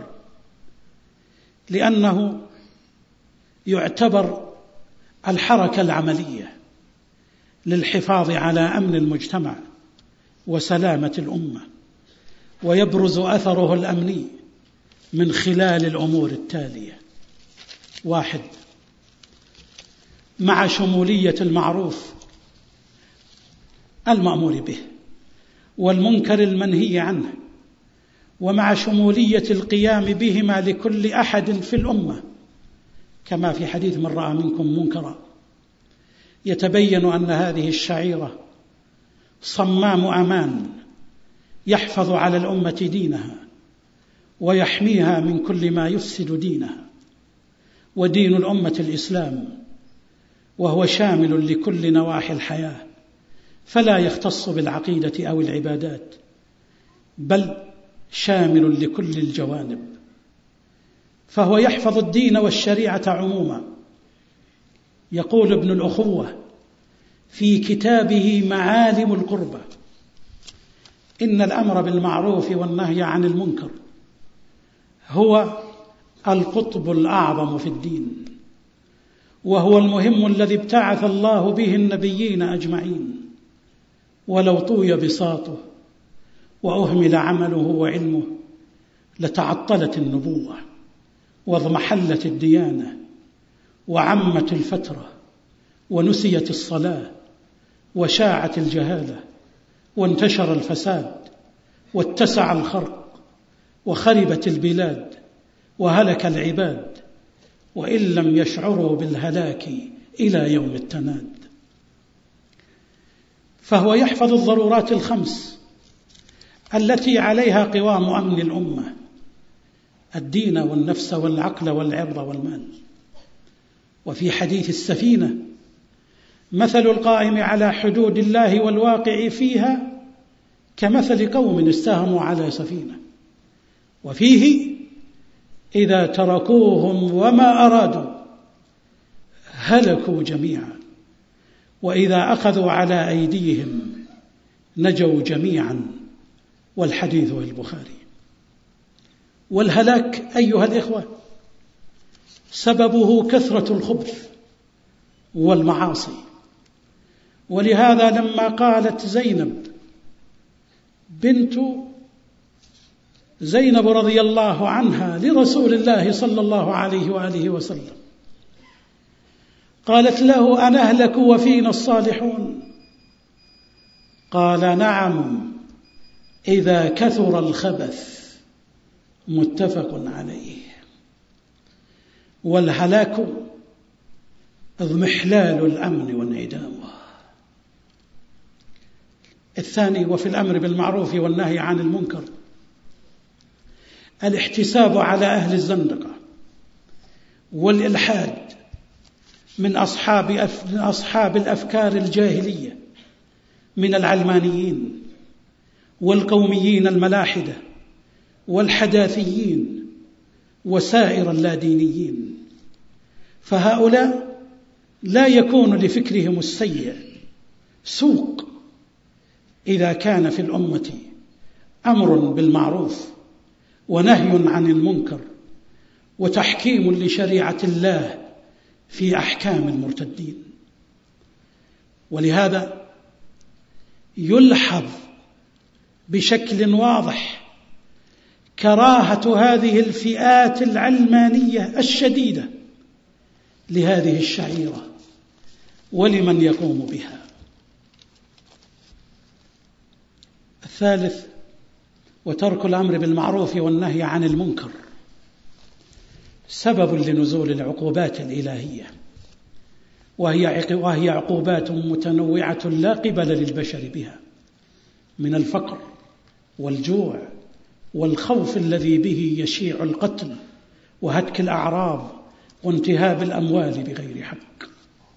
لأنه يعتبر الحركة العملية للحفاظ على أمن المجتمع وسلامة الأمة، ويبرز أثره الأمني من خلال الأمور التالية: 1. مع شمولية المعروف المأمور به والمنكر المنهي عنه، ومع شمولية القيام بهما لكل أحد في الأمة، كما في حديث: من رأى منكم منكرا، يتبين أن هذه الشعيرة صمام أمان يحفظ على الأمة دينها ويحميها من كل ما يفسد دينها. ودين الأمة الإسلام، وهو شامل لكل نواحي الحياة، فلا يختص بالعقيدة أو العبادات، بل شامل لكل الجوانب، فهو يحفظ الدين والشريعة عموما. يقول ابن الأخوة في كتابه معالم القربة: إن الأمر بالمعروف والنهي عن المنكر هو القطب الأعظم في الدين، وهو المهم الذي ابتعث الله به النبيين أجمعين، ولو طوي بساطه وأهمل عمله وعلمه لتعطلت النبوة واضمحلت الديانة وعمت الفترة ونسيت الصلاة وشاعت الجهالة وانتشر الفساد واتسع الخرق وخربت البلاد وهلك العباد، وإن لم يشعروا بالهلاك إلى يوم التناد. فهو يحفظ الضرورات الخمس التي عليها قوام أمن الأمة: الدين والنفس والعقل والعرض والمال. وفي حديث السفينة: مثل القائم على حدود الله والواقع فيها كمثل قوم استهموا على سفينة، وفيه: إذا تركوهم وما أرادوا هلكوا جميعا، وإذا أخذوا على أيديهم نجوا جميعا. والحديث البخاري. والهلاك أيها الإخوة سببه كثرة الخبث والمعاصي، ولهذا لما قالت زينب رضي الله عنها لرسول الله صلى الله عليه وآله وسلم، قالت له: أنهلك وفينا الصالحون؟ قال: نعم، إذا كثر الخبث. متفق عليه. والهلاك اضمحلال الأمن وانعدامه. الثاني: وفي الأمر بالمعروف والنهي عن المنكر الاحتساب على أهل الزندقة والإلحاد من أصحاب الأفكار الجاهلية من العلمانيين والقوميين الملاحدة والحداثيين وسائر اللادينيين، فهؤلاء لا يكون لفكرهم السيء سوق إذا كان في الأمة أمر بالمعروف ونهي عن المنكر وتحكيم لشريعة الله في أحكام المرتدين. ولهذا يلحظ بشكل واضح كراهة هذه الفئات العلمانية الشديدة لهذه الشعيرة ولمن يقوم بها. الثالث، وترك الأمر بالمعروف والنهي عن المنكر سبب لنزول العقوبات الإلهية، وهي عقوبات متنوعة لا قبل للبشر بها، من الفقر والجوع والخوف الذي به يشيع القتل وهتك الأعراض وانتهاب الأموال بغير حق.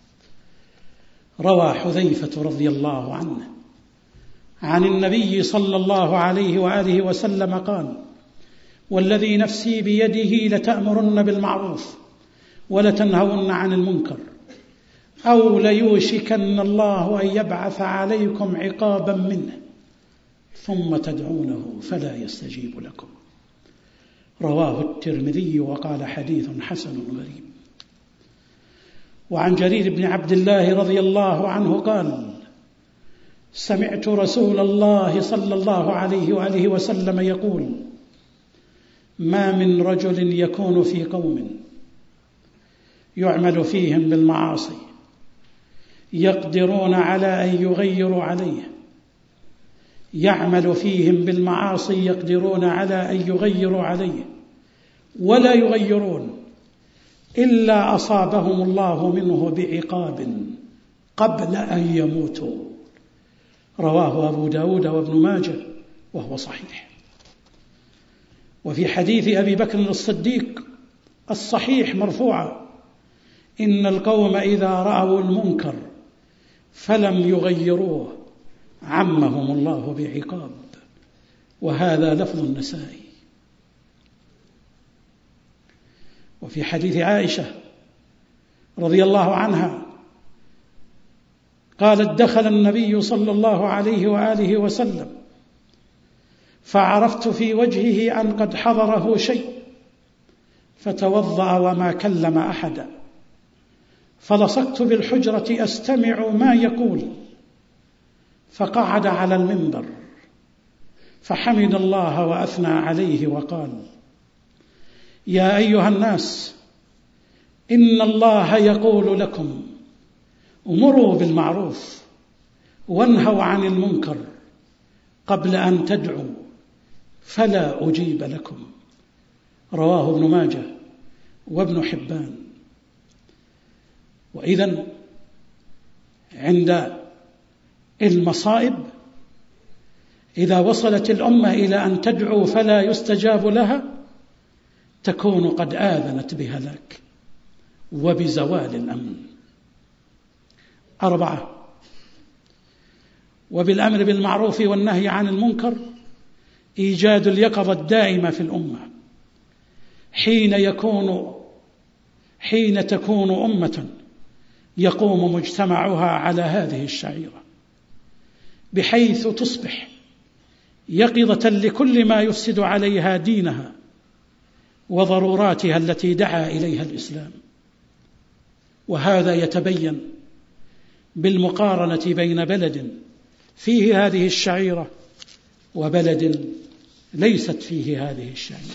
روى حذيفة رضي الله عنه عن النبي صلى الله عليه وآله وسلم قال: والذي نفسي بيده لتأمرن بالمعروف ولتنهون عن المنكر أو ليوشكن الله أن يبعث عليكم عقابا منه ثم تدعونه فلا يستجيب لكم. رواه الترمذي وقال حديث حسن غريب. وعن جرير بن عبد الله رضي الله عنه قال: سمعت رسول الله صلى الله عليه وآله وسلم يقول: ما من رجل يكون في قوم يعمل فيهم بالمعاصي يقدرون على أن يغيروا عليه، يعمل فيهم بالمعاصي يقدرون على أن يغيروا عليه ولا يغيرون إلا أصابهم الله منه بعقاب قبل أن يموتوا. رواه أبو داود وابن ماجه وهو صحيح. وفي حديث أبي بكر الصديق الصحيح مرفوعا: إن القوم إذا رأوا المنكر فلم يغيروه عمهم الله بعقاب. وهذا لفظ النسائي. وفي حديث عائشة رضي الله عنها قالت: دخل النبي صلى الله عليه وآله وسلم فعرفت في وجهه أن قد حضره شيء فتوضأ وما كلم أحدا، فلصقت بالحجرة أستمع ما يقول، فقعد على المنبر فحمد الله وأثنى عليه وقال: يا أيها الناس، إن الله يقول لكم امروا بالمعروف وانهوا عن المنكر قبل أن تدعوا فلا أجيب لكم. رواه ابن ماجه وابن حبان. وإذن عند المصائب إذا وصلت الأمة إلى أن تدعو فلا يستجاب لها تكون قد آذنت بهلاك وبزوال الأمن. 4، وبالأمر بالمعروف والنهي عن المنكر إيجاد اليقظة الدائمة في الأمة حين تكون أمة يقوم مجتمعها على هذه الشعيرة، بحيث تصبح يقظة لكل ما يفسد عليها دينها وضروراتها التي دعا إليها الإسلام. وهذا يتبين بالمقارنة بين بلد فيه هذه الشعيرة وبلد ليست فيه هذه الشعيرة.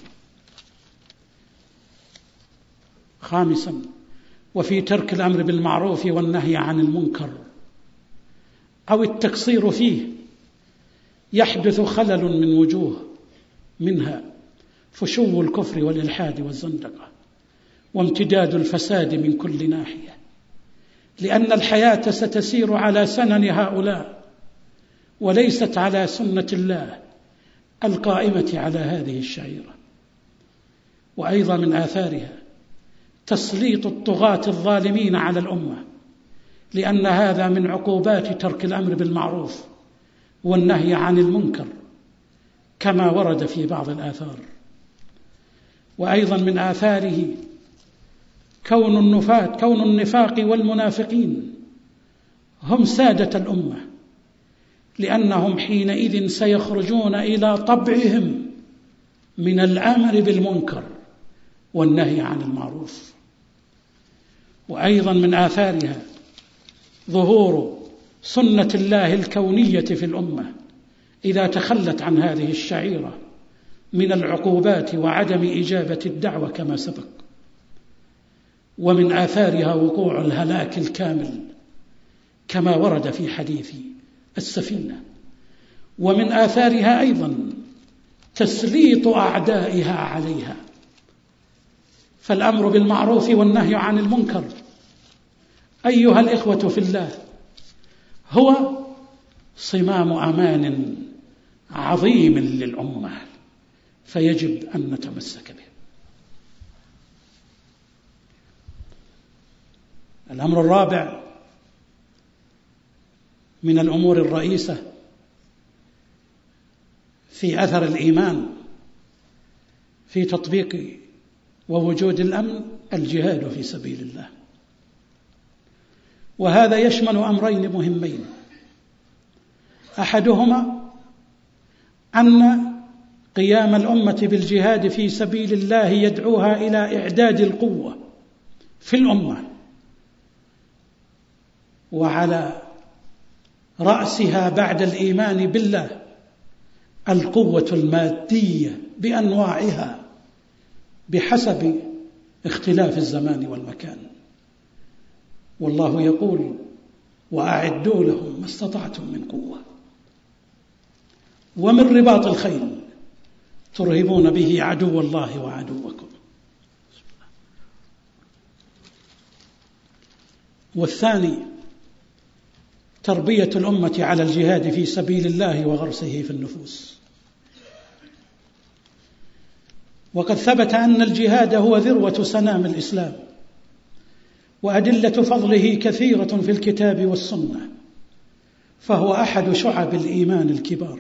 5، وفي ترك الأمر بالمعروف والنهي عن المنكر أو التقصير فيه يحدث خلل من وجوه، منها فشو الكفر والإلحاد والزندقة وامتداد الفساد من كل ناحية، لأن الحياة ستسير على سنن هؤلاء وليست على سنة الله القائمة على هذه الشعيرة. وأيضا من آثارها تسليط الطغاة الظالمين على الأمة، لأن هذا من عقوبات ترك الأمر بالمعروف والنهي عن المنكر، كما ورد في بعض الآثار. وأيضا من آثاره كون النفاق والمنافقين هم سادة الأمة، لأنهم حينئذ سيخرجون إلى طبعهم من الأمر بالمنكر والنهي عن المعروف. وأيضا من آثارها ظهور سنة الله الكونية في الأمة إذا تخلت عن هذه الشعيرة من العقوبات وعدم إجابة الدعوة كما سبق. ومن آثارها وقوع الهلاك الكامل كما ورد في حديث السفينة. ومن آثارها أيضا تسليط أعدائها عليها. فالأمر بالمعروف والنهي عن المنكر أيها الإخوة في الله هو صمام أمان عظيم للأمة، فيجب أن نتمسك به. الأمر الرابع من الأمور الرئيسة في أثر الإيمان في تطبيق ووجود الأمن الجهاد في سبيل الله. وهذا يشمل أمرين مهمين: أحدهما أن قيام الأمة بالجهاد في سبيل الله يدعوها إلى إعداد القوة في الأمة، وعلى رأسها بعد الإيمان بالله القوة المادية بأنواعها بحسب اختلاف الزمان والمكان. والله يقول: وأعدوا لهم ما استطعتم من قوة. ومن رباط الخيل ترهبون به عدو الله وعدوكم. والثاني تربية الأمة على الجهاد في سبيل الله وغرسه في النفوس. وقد ثبت أن الجهاد هو ذروة سنام الإسلام، وأدلة فضله كثيرة في الكتاب والسنة، فهو أحد شعب الإيمان الكبار.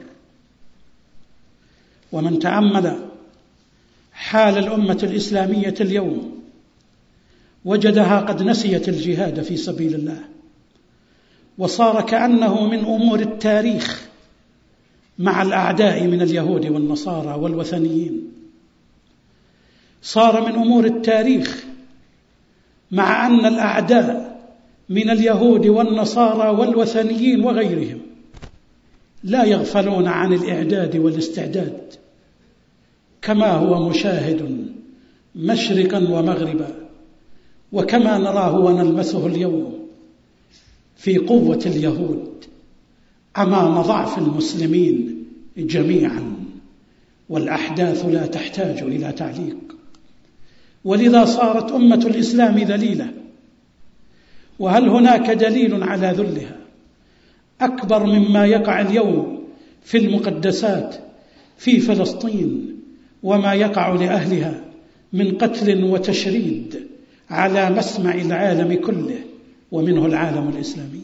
ومن تأمل حال الأمة الإسلامية اليوم وجدها قد نسيت الجهاد في سبيل الله، وصار كأنه من أمور التاريخ مع الأعداء من اليهود والنصارى والوثنيين. صار من أمور التاريخ مع أن الأعداء من اليهود والنصارى والوثنيين وغيرهم لا يغفلون عن الإعداد والاستعداد، كما هو مشاهد مشرقا ومغربا، وكما نراه ونلمسه اليوم في قوة اليهود أمام ضعف المسلمين جميعا، والأحداث لا تحتاج إلى تعليق. ولذا صارت أمة الإسلام ذليلة. وهل هناك دليل على ذلها أكبر مما يقع اليوم في المقدسات في فلسطين وما يقع لأهلها من قتل وتشريد على مسمع العالم كله ومنه العالم الإسلامي؟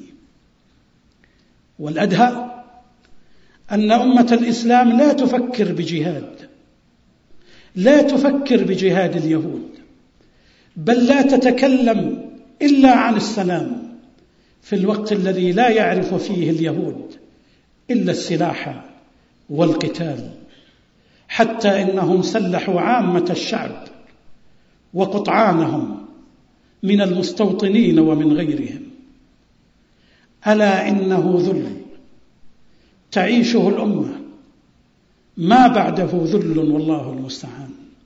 والأدهى أن أمة الإسلام لا تفكر بجهاد اليهود، بل لا تتكلم إلا عن السلام في الوقت الذي لا يعرف فيه اليهود إلا السلاح والقتال، حتى إنهم سلحوا عامة الشعب وقطعانهم من المستوطنين ومن غيرهم. ألا إنه ذل تعيشه الأمة ما بعده ذل، والله المستعان.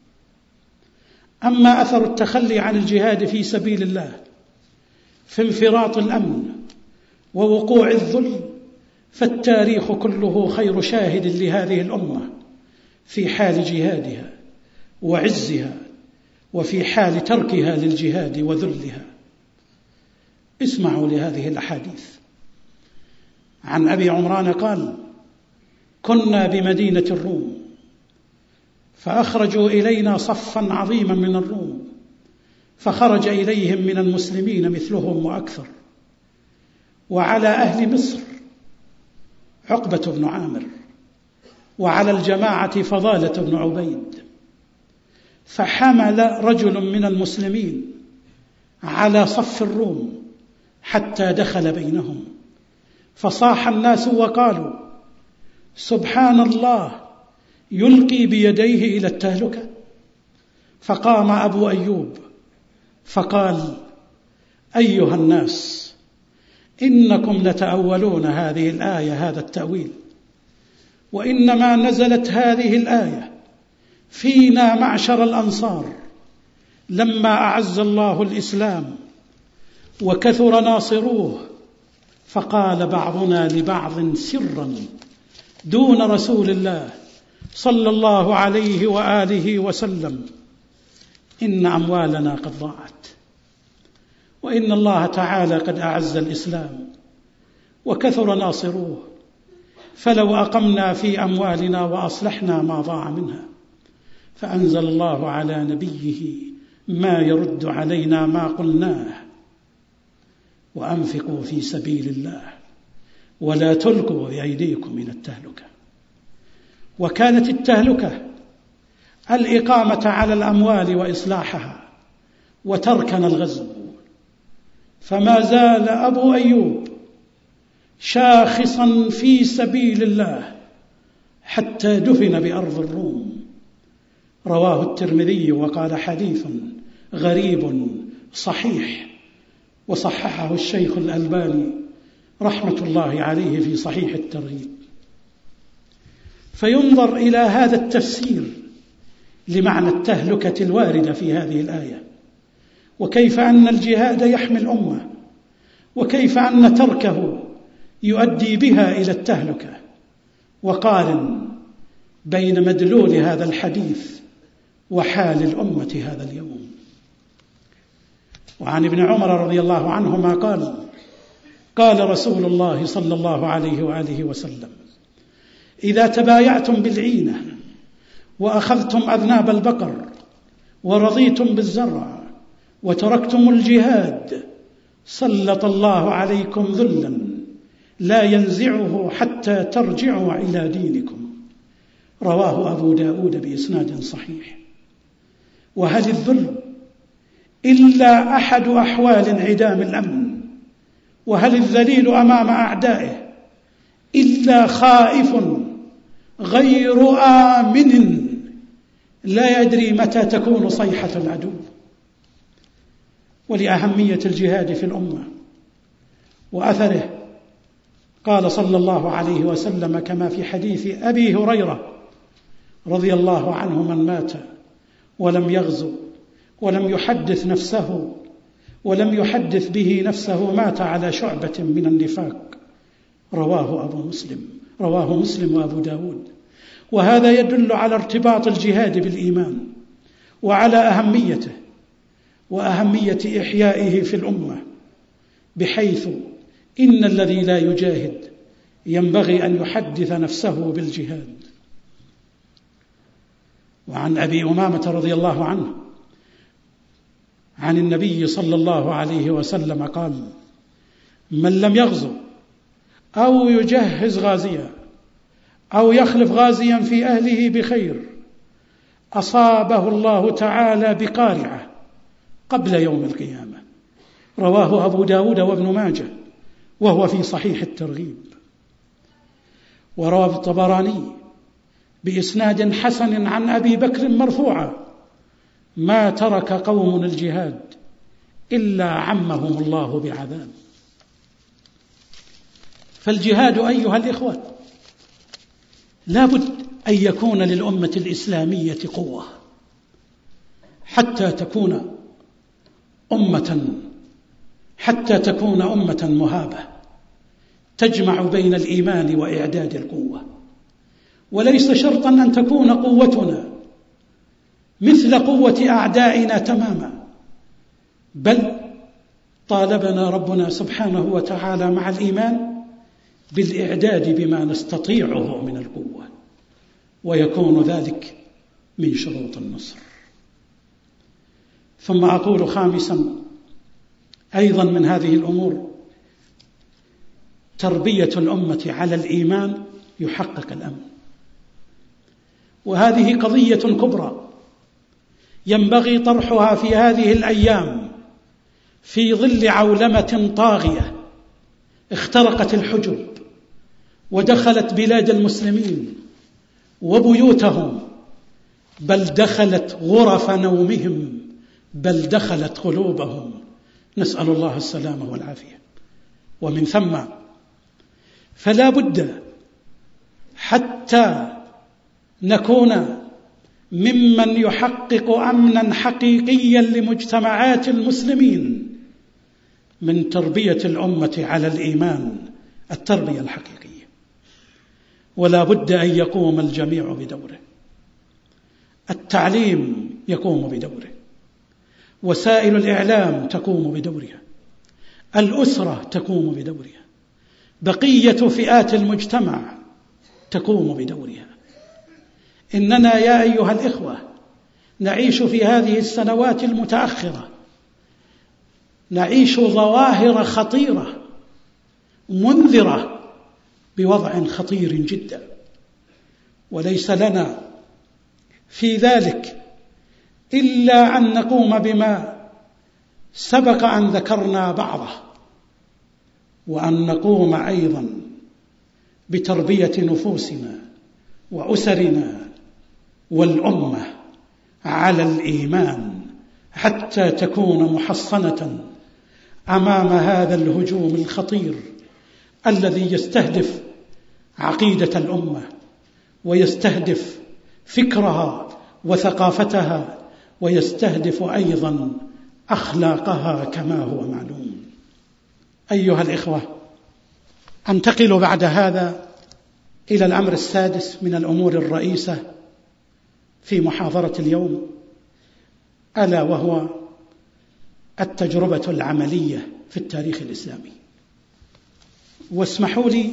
أما أثر التخلي عن الجهاد في سبيل الله في انفراط الأمن ووقوع الذل، فالتاريخ كله خير شاهد لهذه الأمة في حال جهادها وعزها، وفي حال تركها للجهاد وذلها. اسمعوا لهذه الأحاديث. عن أبي عمران قال: كنا بمدينة الروم فأخرجوا إلينا صفا عظيما من الروم، فخرج إليهم من المسلمين مثلهم وأكثر. وعلى أهل مصر عقبة بن عامر وعلى الجماعة فضالة بن عبيد، فحمل رجل من المسلمين على صف الروم حتى دخل بينهم، فصاح الناس وقالوا: سبحان الله، يلقي بيديه إلى التهلكة. فقام أبو أيوب فقال: أيها الناس، إنكم لتأولون هذه الآية هذا التأويل، وإنما نزلت هذه الآية فينا معشر الأنصار لما أعز الله الإسلام وكثر ناصروه، فقال بعضنا لبعض سرا دون رسول الله صلى الله عليه وآله وسلم: إن أموالنا قد ضاعت، وإن الله تعالى قد أعز الإسلام وكثر ناصروه، فلو أقمنا في أموالنا وأصلحنا ما ضاع منها. فأنزل الله على نبيه ما يرد علينا ما قلناه: وأنفقوا في سبيل الله ولا تلقوا بأيديكم إلى التهلكة. وكانت التهلكة الإقامة على الأموال وإصلاحها وتركن الغزو، فما زال أبو أيوب شاخصا في سبيل الله حتى دفن بأرض الروم. رواه الترمذي وقال: حديث غريب صحيح، وصححه الشيخ الألباني رحمة الله عليه في صحيح الترغيب. فينظر إلى هذا التفسير لمعنى التهلكة الواردة في هذه الآية، وكيف أن الجهاد يحمي الأمة، وكيف أن تركه يؤدي بها إلى التهلكة، وقارن بين مدلول هذا الحديث وحال الأمة هذا اليوم. وعن ابن عمر رضي الله عنهما قال: قال رسول الله صلى الله عليه وآله وسلم: إذا تبايعتم بالعينة وأخذتم أذناب البقر ورضيتم بالزرع وتركتم الجهاد، سلط الله عليكم ذلا لا ينزعه حتى ترجعوا إلى دينكم. رواه أبو داود بإسناد صحيح. وهل الذل إلا أحد أحوال انعدام الأمن؟ وهل الذليل أمام أعدائه إلا خائف غير آمن لا يدري متى تكون صيحة العدو؟ ولأهمية الجهاد في الأمة وأثره قال صلى الله عليه وسلم كما في حديث أبي هريرة رضي الله عنه: من مات ولم يغزو ولم يحدث نفسه ولم يحدث به نفسه مات على شعبة من النفاق. رواه مسلم وأبو داود. وهذا يدل على ارتباط الجهاد بالإيمان وعلى أهميته وأهمية إحيائه في الأمة، بحيث إن الذي لا يجاهد ينبغي أن يحدث نفسه بالجهاد. وعن أبي أمامة رضي الله عنه عن النبي صلى الله عليه وسلم قال: من لم يغزو أو يجهز غازيا أو يخلف غازيا في أهله بخير أصابه الله تعالى بقارعة قبل يوم القيامة. رواه أبو داود وابن ماجه وهو في صحيح الترغيب. وروى الطبراني بإسناد حسن عن أبي بكر مرفوعا: ما ترك قوم الجهاد إلا عمهم الله بعذاب. فالجهاد أيها الإخوة لابد أن يكون للأمة الإسلامية قوة حتى تكون أمة مهابة تجمع بين الإيمان وإعداد القوة. وليس شرطا أن تكون قوتنا مثل قوة أعدائنا تماما، بل طالبنا ربنا سبحانه وتعالى مع الإيمان بالإعداد بما نستطيعه من القوة، ويكون ذلك من شروط النصر. ثم أقول خامسا أيضا من هذه الأمور: تربية الأمة على الإيمان يحقق الأمن. وهذه قضية كبرى ينبغي طرحها في هذه الأيام في ظل عولمة طاغية اخترقت الحجب ودخلت بلاد المسلمين وبيوتهم، بل دخلت غرف نومهم، بل دخلت قلوبهم. نسأل الله السلامة والعافية. ومن ثم فلا بد حتى نكون ممن يحقق أمنا حقيقيا لمجتمعات المسلمين من تربية الأمة على الإيمان، التربية الحقيقية. ولا بد أن يقوم الجميع بدوره. التعليم يقوم بدوره، وسائل الإعلام تقوم بدورها، الأسرة تقوم بدورها، بقية فئات المجتمع تقوم بدورها. إننا يا أيها الإخوة نعيش في هذه السنوات المتأخرة، نعيش ظواهر خطيرة منذرة بوضع خطير جدا، وليس لنا في ذلك إلا أن نقوم بما سبق أن ذكرنا بعضه، وأن نقوم أيضا بتربية نفوسنا وأسرنا والأمة على الإيمان حتى تكون محصنة أمام هذا الهجوم الخطير الذي يستهدف عقيدة الأمة ويستهدف فكرها وثقافتها ويستهدف أيضا أخلاقها كما هو معلوم. أيها الإخوة، أنتقل بعد هذا إلى الأمر السادس من الأمور الرئيسة في محاضرة اليوم، ألا وهو التجربة العملية في التاريخ الإسلامي. واسمحوا لي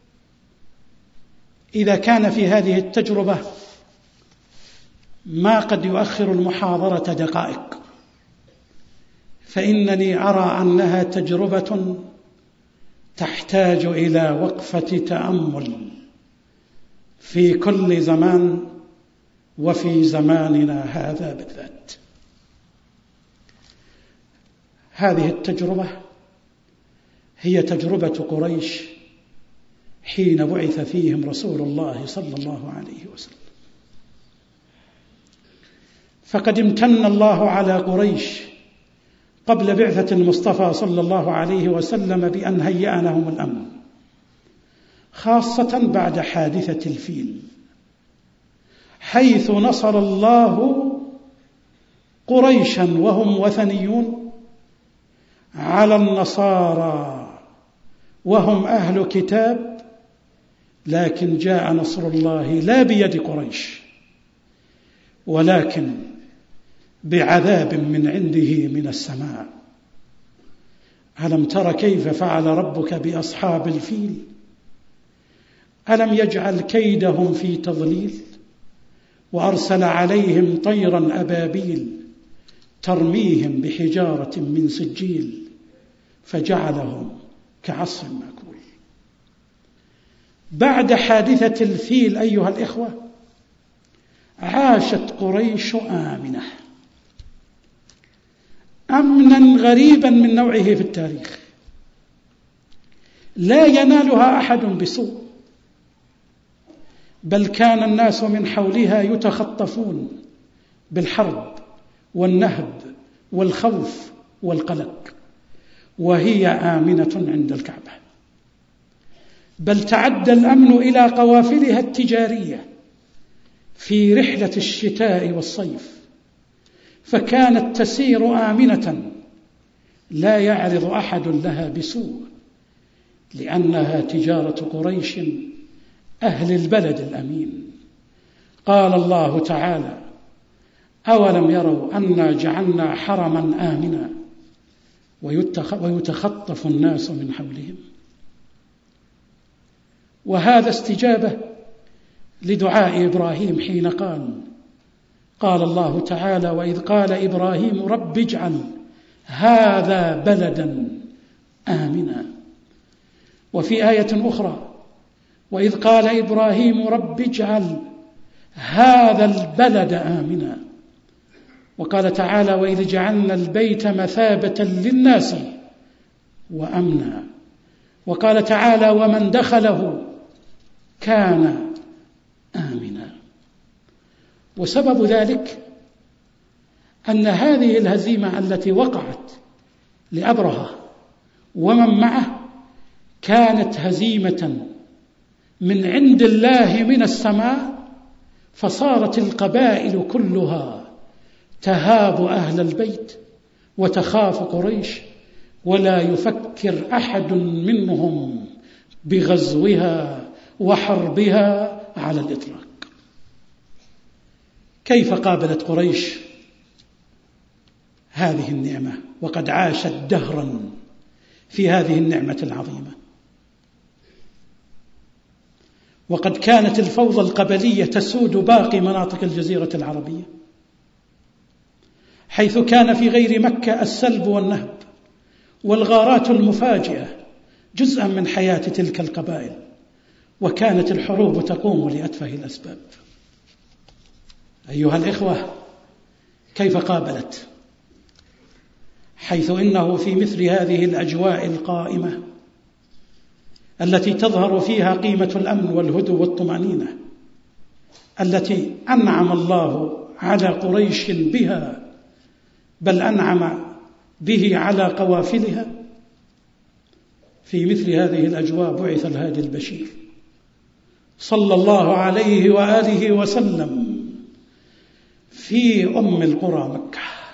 إذا كان في هذه التجربة ما قد يؤخر المحاضرة دقائق، فإنني أرى أنها تجربة تحتاج إلى وقفة تأمل في كل زمان وفي زماننا هذا بالذات. هذه التجربة هي تجربة قريش حين بعث فيهم رسول الله صلى الله عليه وسلم. فقد امتن الله على قريش قبل بعثة المصطفى صلى الله عليه وسلم بأن هيأ لهم الأمن، خاصة بعد حادثة الفيل، حيث نصر الله قريشا وهم وثنيون على النصارى وهم أهل كتاب، لكن جاء نصر الله لا بيد قريش ولكن بعذاب من عنده من السماء. ألم تر كيف فعل ربك بأصحاب الفيل؟ ألم يجعل كيدهم في تضليل؟ وأرسل عليهم طيرا أبابيل ترميهم بحجارة من سجيل فجعلهم كعصف مأكول. بعد حادثة الفيل أيها الإخوة عاشت قريش آمنة، أمنا غريبا من نوعه في التاريخ، لا ينالها أحد بسوء، بل كان الناس من حولها يتخطفون بالحرب والنهب والخوف والقلق، وهي آمنة عند الكعبة. بل تعدى الأمن إلى قوافلها التجارية في رحلة الشتاء والصيف، فكانت تسير آمنة لا يعرض أحد لها بسوء، لأنها تجارة قريش أهل البلد الأمين. قال الله تعالى: أولم يروا أنا جعلنا حرما آمنا ويتخطف الناس من حولهم. وهذا استجابة لدعاء إبراهيم حين قال الله تعالى: وإذ قال إبراهيم رب اجعل هذا بلدا آمنا. وفي آية أخرى: وإذ قال إبراهيم رب اجعل هذا البلد آمنا. وقال تعالى: وإذ جعلنا البيت مثابة للناس وأمنا. وقال تعالى: ومن دخله كان آمنا. وسبب ذلك أن هذه الهزيمة التي وقعت لأبرهة ومن معه كانت هزيمة من عند الله من السماء، فصارت القبائل كلها تهاب أهل البيت وتخاف قريش، ولا يفكر أحد منهم بغزوها وحربها على الإطلاق. كيف قابلت قريش هذه النعمة وقد عاشت دهرا في هذه النعمة العظيمة؟ وقد كانت الفوضى القبلية تسود باقي مناطق الجزيرة العربية، حيث كان في غير مكة السلب والنهب والغارات المفاجئة جزءا من حياة تلك القبائل، وكانت الحروب تقوم لأتفه الأسباب. أيها الإخوة، كيف قابلت؟ حيث إنه في مثل هذه الأجواء القائمة التي تظهر فيها قيمة الأمن والهدوء والطمأنينة التي أنعم الله على قريش بها، بل أنعم به على قوافلها، في مثل هذه الأجواء بعث الهادي البشير صلى الله عليه وآله وسلم في أم القرى مكة،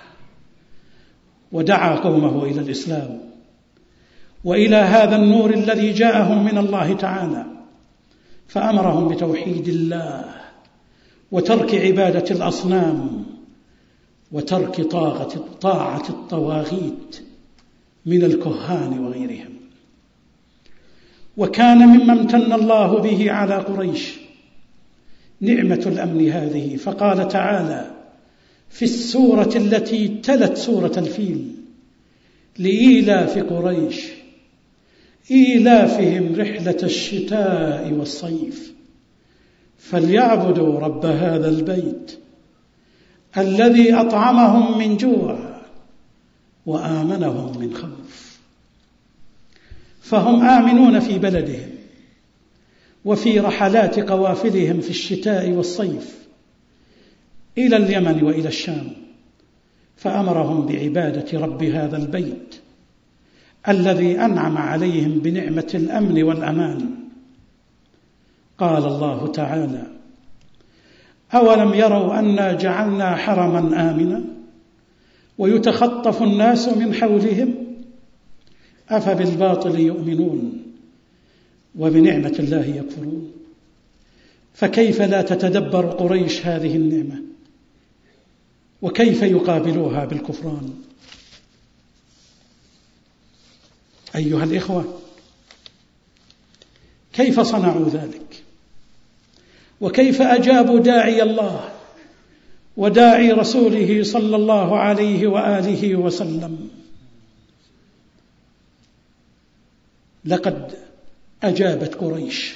ودعا قومه إلى الإسلام وإلى هذا النور الذي جاءهم من الله تعالى، فأمرهم بتوحيد الله وترك عبادة الأصنام وترك طاعة الطواغيت من الكهان وغيرهم. وكان مما امتن الله به على قريش نعمة الأمن هذه، فقال تعالى في السورة التي تلت سورة الفيل: لإيلاف قريش إيلافهم رحلة الشتاء والصيف فليعبدوا رب هذا البيت الذي أطعمهم من جوع وآمنهم من خوف. فهم آمنون في بلدهم وفي رحلات قوافلهم في الشتاء والصيف إلى اليمن وإلى الشام، فأمرهم بعبادة رب هذا البيت الذي أنعم عليهم بنعمة الأمن والأمان. قال الله تعالى: أولم يروا أنا جعلنا حرما آمنا ويتخطف الناس من حولهم أفبالباطل يؤمنون وبنعمة الله يكفرون. فكيف لا تتدبر قريش هذه النعمة؟ وكيف يقابلوها بالكفران؟ أيها الإخوة، كيف صنعوا ذلك؟ وكيف أجابوا داعي الله وداعي رسوله صلى الله عليه وآله وسلم؟ لقد أجابت قريش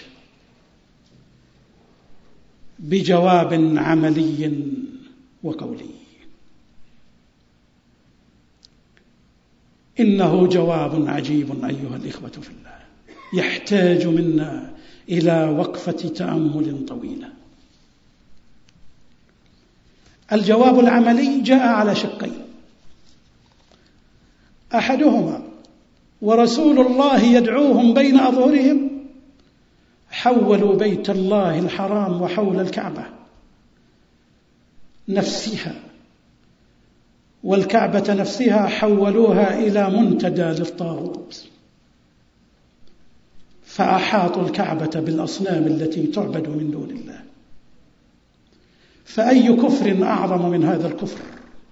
بجواب عملي وقولي. إنه جواب عجيب أيها الإخوة في الله، يحتاج منا إلى وقفة تأمل طويلة. الجواب العملي جاء على شقين: أحدهما ورسول الله يدعوهم بين أظهرهم حولوا بيت الله الحرام وحول الكعبة نفسها والكعبة نفسها حولوها إلى منتدى للطاغوت، فأحاطوا الكعبة بالأصنام التي تعبد من دون الله. فأي كفر أعظم من هذا الكفر؟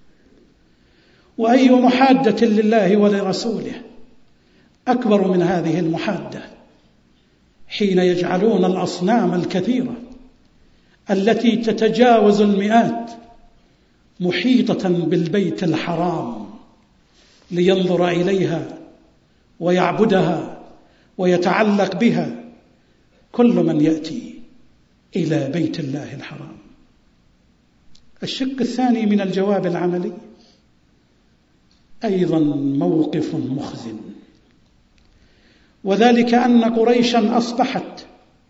وأي محادة لله ولرسوله أكبر من هذه المحادة، حين يجعلون الأصنام الكثيرة التي تتجاوز المئات محيطة بالبيت الحرام لينظر إليها ويعبدها ويتعلق بها كل من يأتي إلى بيت الله الحرام. الشق الثاني من الجواب العملي أيضا موقف مخزن، وذلك أن قريشا أصبحت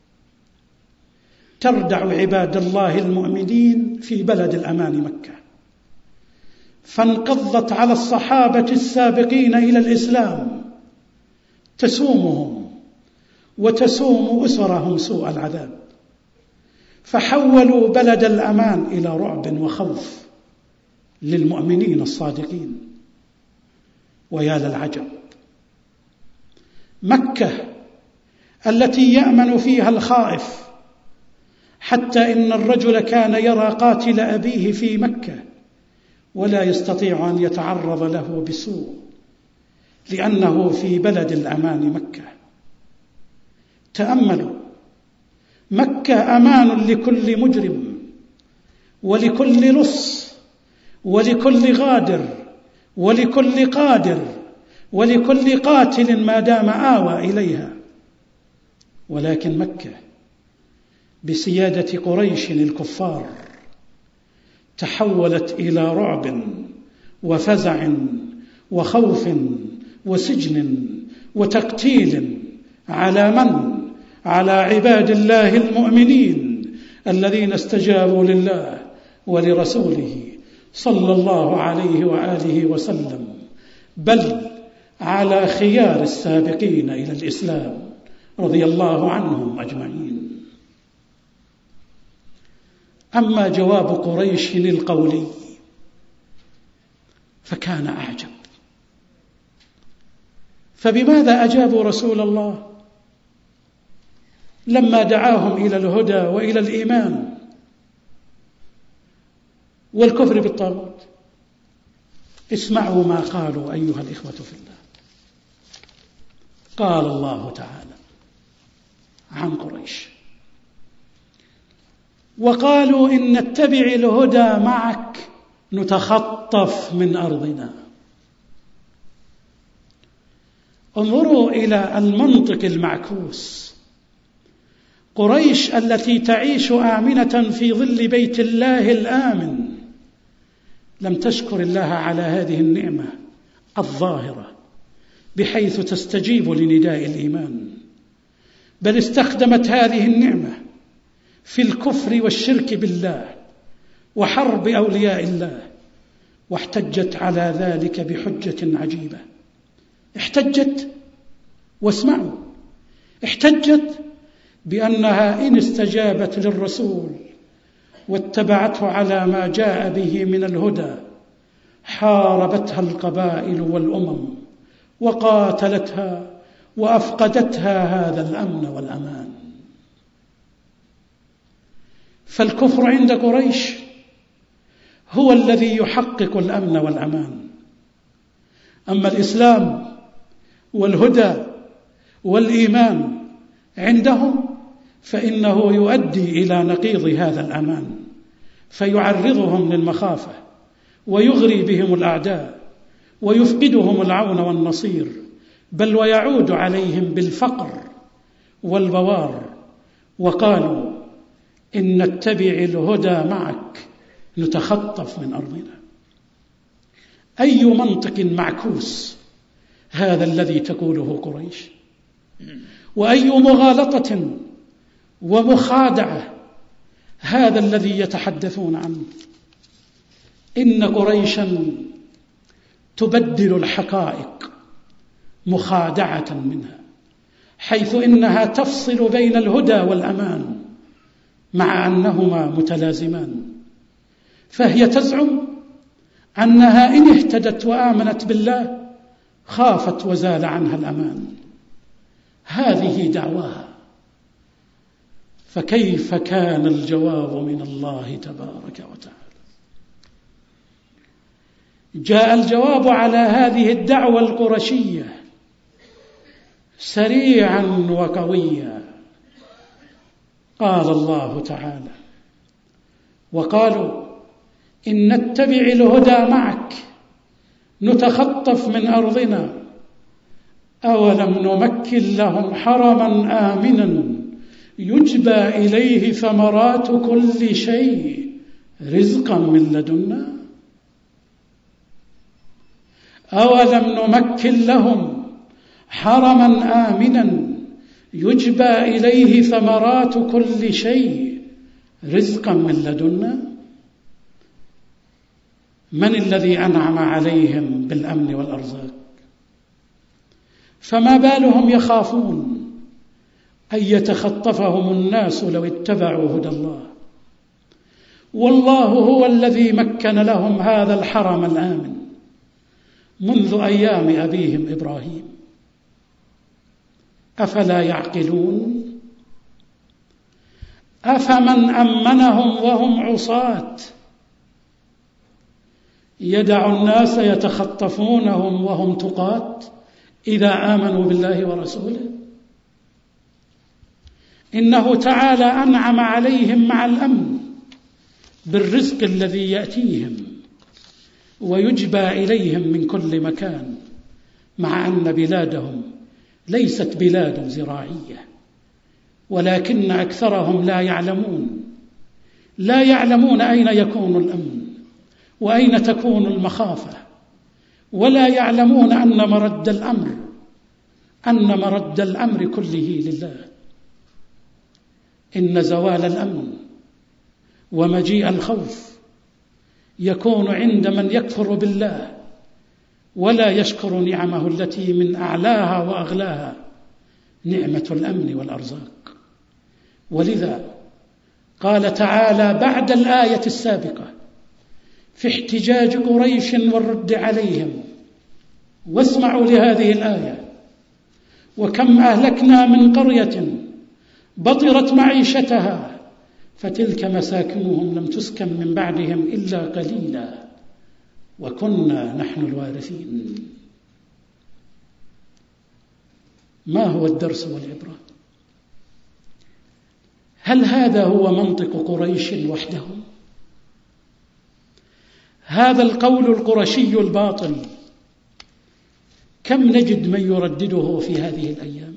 تردع عباد الله المؤمنين في بلد الأمان مكة، فانقضت على الصحابة السابقين إلى الإسلام تسومهم وتسوم أسرهم سوء العذاب، فحولوا بلد الأمان إلى رعب وخوف للمؤمنين الصادقين. ويا للعجب، مكة التي يأمن فيها الخائف، حتى إن الرجل كان يرى قاتل أبيه في مكة ولا يستطيع أن يتعرض له بسوء لأنه في بلد الأمان مكة. تأملوا، مكة أمان لكل مجرم ولكل لص ولكل غادر ولكل قادر ولكل قاتل ما دام آوى إليها، ولكن مكة بسيادة قريش الكفار تحولت إلى رعب وفزع وخوف وسجن وتقتيل على من؟ على عباد الله المؤمنين الذين استجابوا لله ولرسوله صلى الله عليه وآله وسلم، بل على خيار السابقين إلى الإسلام رضي الله عنهم أجمعين. أما جواب قريش القولي فكان أعجب، فبماذا أجابوا رسول الله لما دعاهم إلى الهدى وإلى الإيمان والكفر بالطاغوت؟ اسمعوا ما قالوا أيها الإخوة في الله. قال الله تعالى عن قريش: وقالوا إن نتبع الهدى معك نتخطف من أرضنا. انظروا إلى المنطق المعكوس. قريش التي تعيش آمنة في ظل بيت الله الآمن لم تشكر الله على هذه النعمة الظاهرة بحيث تستجيب لنداء الإيمان، بل استخدمت هذه النعمة في الكفر والشرك بالله وحرب أولياء الله، واحتجت على ذلك بحجة عجيبة. احتجت، واسمعوا، احتجت بأنها إن استجابت للرسول واتبعته على ما جاء به من الهدى حاربتها القبائل والأمم وقاتلتها وأفقدتها هذا الأمن والأمان. فالكفر عند قريش هو الذي يحقق الأمن والأمان، أما الإسلام والهدى والإيمان عندهم فإنه يؤدي إلى نقيض هذا الأمان، فيعرضهم للمخافة ويغري بهم الأعداء ويفقدهم العون والنصير، بل ويعود عليهم بالفقر والبوار. وقالوا إن نتبع الهدى معك نتخطف من أرضنا. أي منطق معكوس هذا الذي تقوله قريش، وأي مغالطة ومخادعة هذا الذي يتحدثون عنه. إن قريشا تبدل الحقائق مخادعة منها، حيث إنها تفصل بين الهدى والأمان مع أنهما متلازمان، فهي تزعم أنها إن اهتدت وآمنت بالله خافت وزال عنها الأمان. هذه دعواها، فكيف كان الجواب من الله تبارك وتعالى؟ جاء الجواب على هذه الدعوة القرشية سريعا وقويا. قال الله تعالى: وقالوا إن نتبع الهدى معك نتخطف من أرضنا أولم نمكن لهم حرما آمنا يجبى إليه ثمرات كل شيء رزقا من لدنا أولم نمكن لهم حرما آمنا يجبى إليه ثمرات كل شيء رزقا من لدنا. من الذي أنعم عليهم بالأمن والأرزاق؟ فما بالهم يخافون أن يتخطفهم الناس لو اتبعوا هدى الله؟ والله هو الذي مكن لهم هذا الحرم الآمن منذ أيام أبيهم إبراهيم. أفلا يعقلون؟ أفمن أمنهم وهم عصاة يدع الناس يتخطفونهم وهم تقاة إذا آمنوا بالله ورسوله؟ إنه تعالى أنعم عليهم مع الأمن بالرزق الذي يأتيهم ويجبى إليهم من كل مكان، مع أن بلادهم ليست بلاد زراعية، ولكن أكثرهم لا يعلمون أين يكون الأمن وأين تكون المخافة، ولا يعلمون أن مرد الأمر كله لله. إن زوال الأمن ومجيء الخوف يكون عند من يكفر بالله ولا يشكر نعمه التي من أعلاها وأغلاها نعمة الأمن والأرزاق. ولذا قال تعالى بعد الآية السابقة في احتجاج قريش والرد عليهم: واسمعوا لهذه الآية: وكم أهلكنا من قرية بطرت معيشتها فتلك مساكنهم لم تسكن من بعدهم إلا قليلا وكنا نحن الوارثين. ما هو الدرس والعبرة؟ هل هذا هو منطق قريش وحدهم؟ هذا القول القرشي الباطل كم نجد من يردده في هذه الأيام؟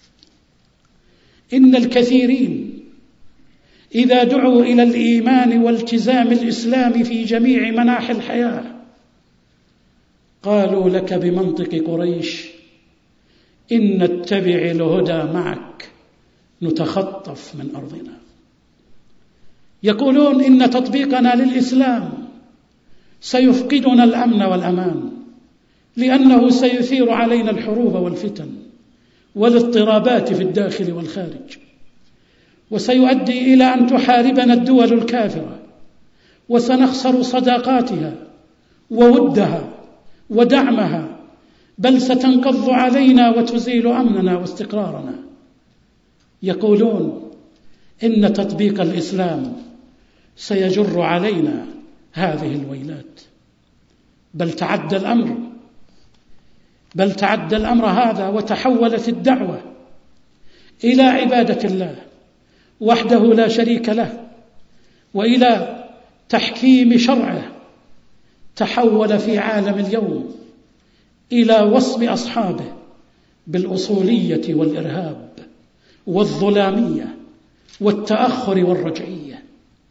إن الكثيرين إذا دعوا إلى الإيمان والتزام الإسلام في جميع مناحي الحياة قالوا لك بمنطق قريش: إن نتبع الهدى معك نتخطف من أرضنا. يقولون إن تطبيقنا للإسلام سيفقدنا الأمن والأمان، لأنه سيثير علينا الحروب والفتن والاضطرابات في الداخل والخارج، وسيؤدي إلى أن تحاربنا الدول الكافرة، وسنخسر صداقاتها وودها ودعمها، بل ستنقض علينا وتزيل أمننا واستقرارنا. يقولون إن تطبيق الإسلام سيجر علينا هذه الويلات، بل تعدى الأمر هذا، وتحولت الدعوة إلى عبادة الله وحده لا شريك له وإلى تحكيم شرعه. تحول في عالم اليوم إلى وصف أصحابه بالأصولية والإرهاب والظلامية والتأخر والرجعية،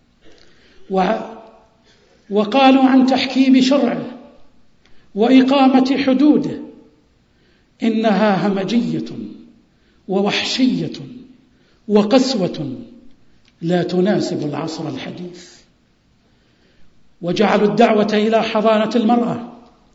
وقالوا عن تحكيم شرعه وإقامة حدوده إنها همجية ووحشية وقسوة لا تناسب العصر الحديث. وجعلوا الدعوة إلى حضانة المرأة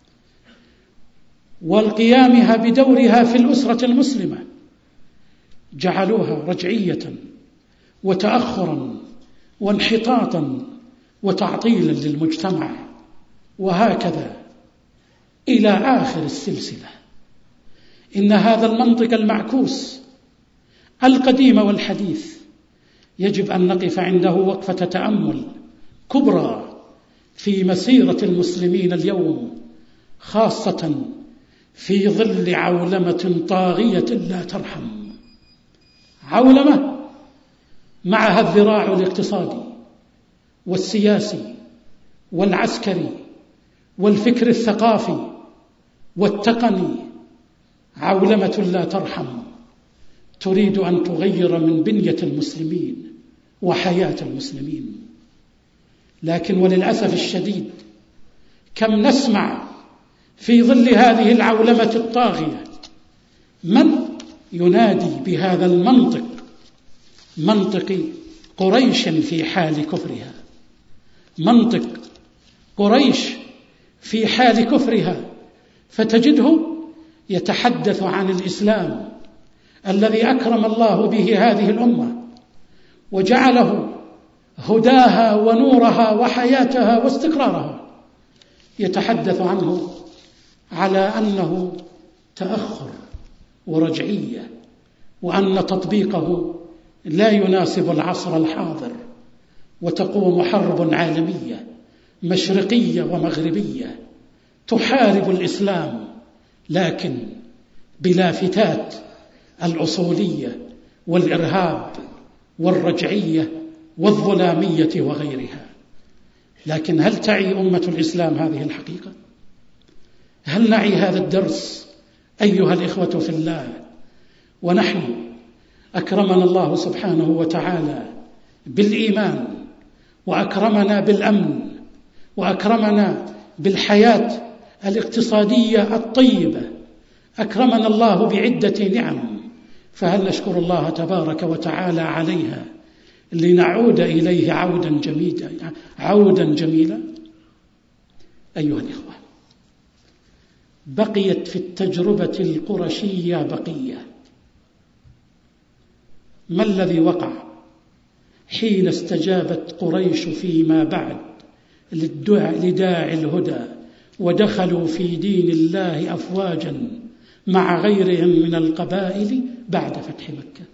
والقيامها بدورها في الأسرة المسلمة جعلوها رجعية وتأخرا وانحطاطا وتعطيلا للمجتمع، وهكذا إلى آخر السلسلة. إن هذا المنطق المعكوس القديم والحديث يجب أن نقف عنده وقفة تأمل كبرى في مسيرة المسلمين اليوم، خاصة في ظل عولمة طاغية لا ترحم، عولمة معها الذراع الاقتصادي والسياسي والعسكري والفكر الثقافي والتقني، عولمة لا ترحم تريد أن تغير من بنية المسلمين وحياة المسلمين. لكن وللأسف الشديد كم نسمع في ظل هذه العولمة الطاغية من ينادي بهذا المنطق، منطق قريش في حال كفرها، منطق قريش في حال كفرها، فتجده يتحدث عن الإسلام الذي أكرم الله به هذه الأمة وجعله هداها ونورها وحياتها واستقرارها، يتحدث عنه على أنه تأخر ورجعية، وأن تطبيقه لا يناسب العصر الحاضر، وتقوم حرب عالمية مشرقية ومغربية تحارب الإسلام، لكن بلافتات الأصولية والإرهاب والرجعية والظلامية وغيرها. لكن هل تعي أمة الإسلام هذه الحقيقة؟ هل نعي هذا الدرس أيها الإخوة في الله؟ ونحن أكرمنا الله سبحانه وتعالى بالإيمان، وأكرمنا بالأمن، وأكرمنا بالحياة الاقتصادية الطيبة، أكرمنا الله بعدة نعم، فهل نشكر الله تبارك وتعالى عليها لنعود إليه عودا جميلا؟ أيها الإخوة، بقيت في التجربة القرشية بقية. ما الذي وقع حين استجابت قريش فيما بعد لداعي الهدى ودخلوا في دين الله أفواجا مع غيرهم من القبائل بعد فتح مكة؟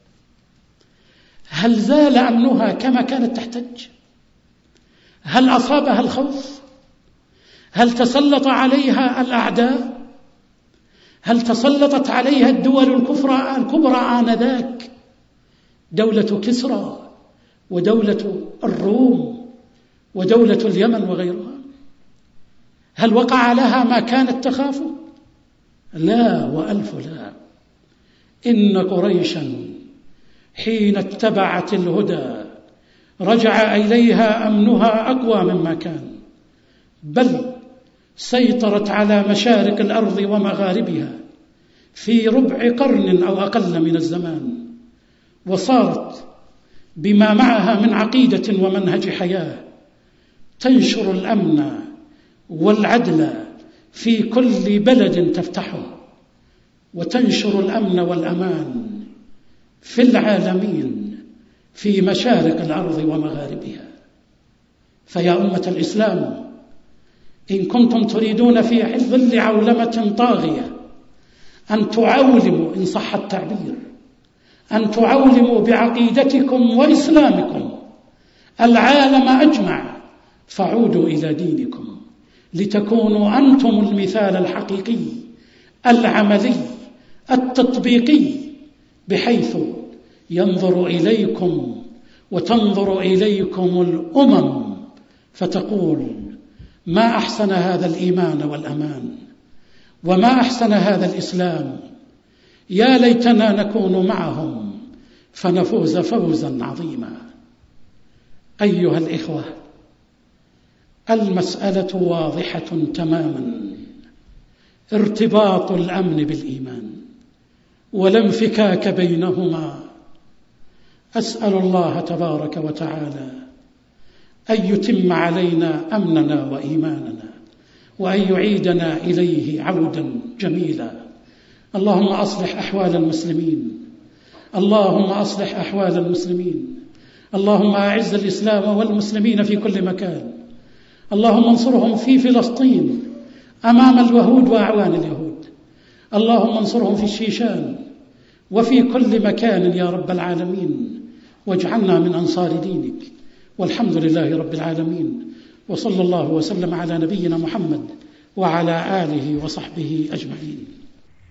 هل زال أمنها كما كانت تحتج؟ هل أصابها الخوف؟ هل تسلط عليها الأعداء؟ هل تسلطت عليها الدول الكبرى آنذاك، دولة كسرى ودولة الروم ودولة اليمن وغيرها؟ هل وقع لها ما كانت تخاف؟ لا وألف لا. إن قريشا حين اتبعت الهدى رجع إليها أمنها أقوى مما كان، بل سيطرت على مشارق الأرض ومغاربها في ربع قرن أو أقل من الزمان، وصارت بما معها من عقيدة ومنهج حياة تنشر الأمن والعدل في كل بلد تفتحه، وتنشر الأمن والأمان في العالمين في مشارق الأرض ومغاربها. فيا أمة الإسلام، إن كنتم تريدون في ظل عولمة طاغية أن تعولموا، إن صح التعبير، أن تعولموا بعقيدتكم وإسلامكم العالم أجمع، فعودوا إلى دينكم لتكونوا أنتم المثال الحقيقي العملي التطبيقي، بحيث ينظر إليكم وتنظر إليكم الأمم فتقول: ما أحسن هذا الإيمان والأمان، وما أحسن هذا الإسلام، يا ليتنا نكون معهم فنفوز فوزا عظيما. أيها الإخوة، المسألة واضحة تماما، ارتباط الأمن بالإيمان ولا انفكاك بينهما. أسأل الله تبارك وتعالى أن يتم علينا أمننا وإيماننا، وأن يعيدنا إليه عودا جميلا. اللهم أصلح أحوال المسلمين، اللهم أصلح أحوال المسلمين، اللهم أعز الإسلام والمسلمين في كل مكان، اللهم انصرهم في فلسطين أمام اليهود وأعوان اليهود، اللهم انصرهم في الشيشان وفي كل مكان يا رب العالمين، واجعلنا من أنصار دينك. والحمد لله رب العالمين، وصلى الله وسلم على نبينا محمد وعلى آله وصحبه أجمعين.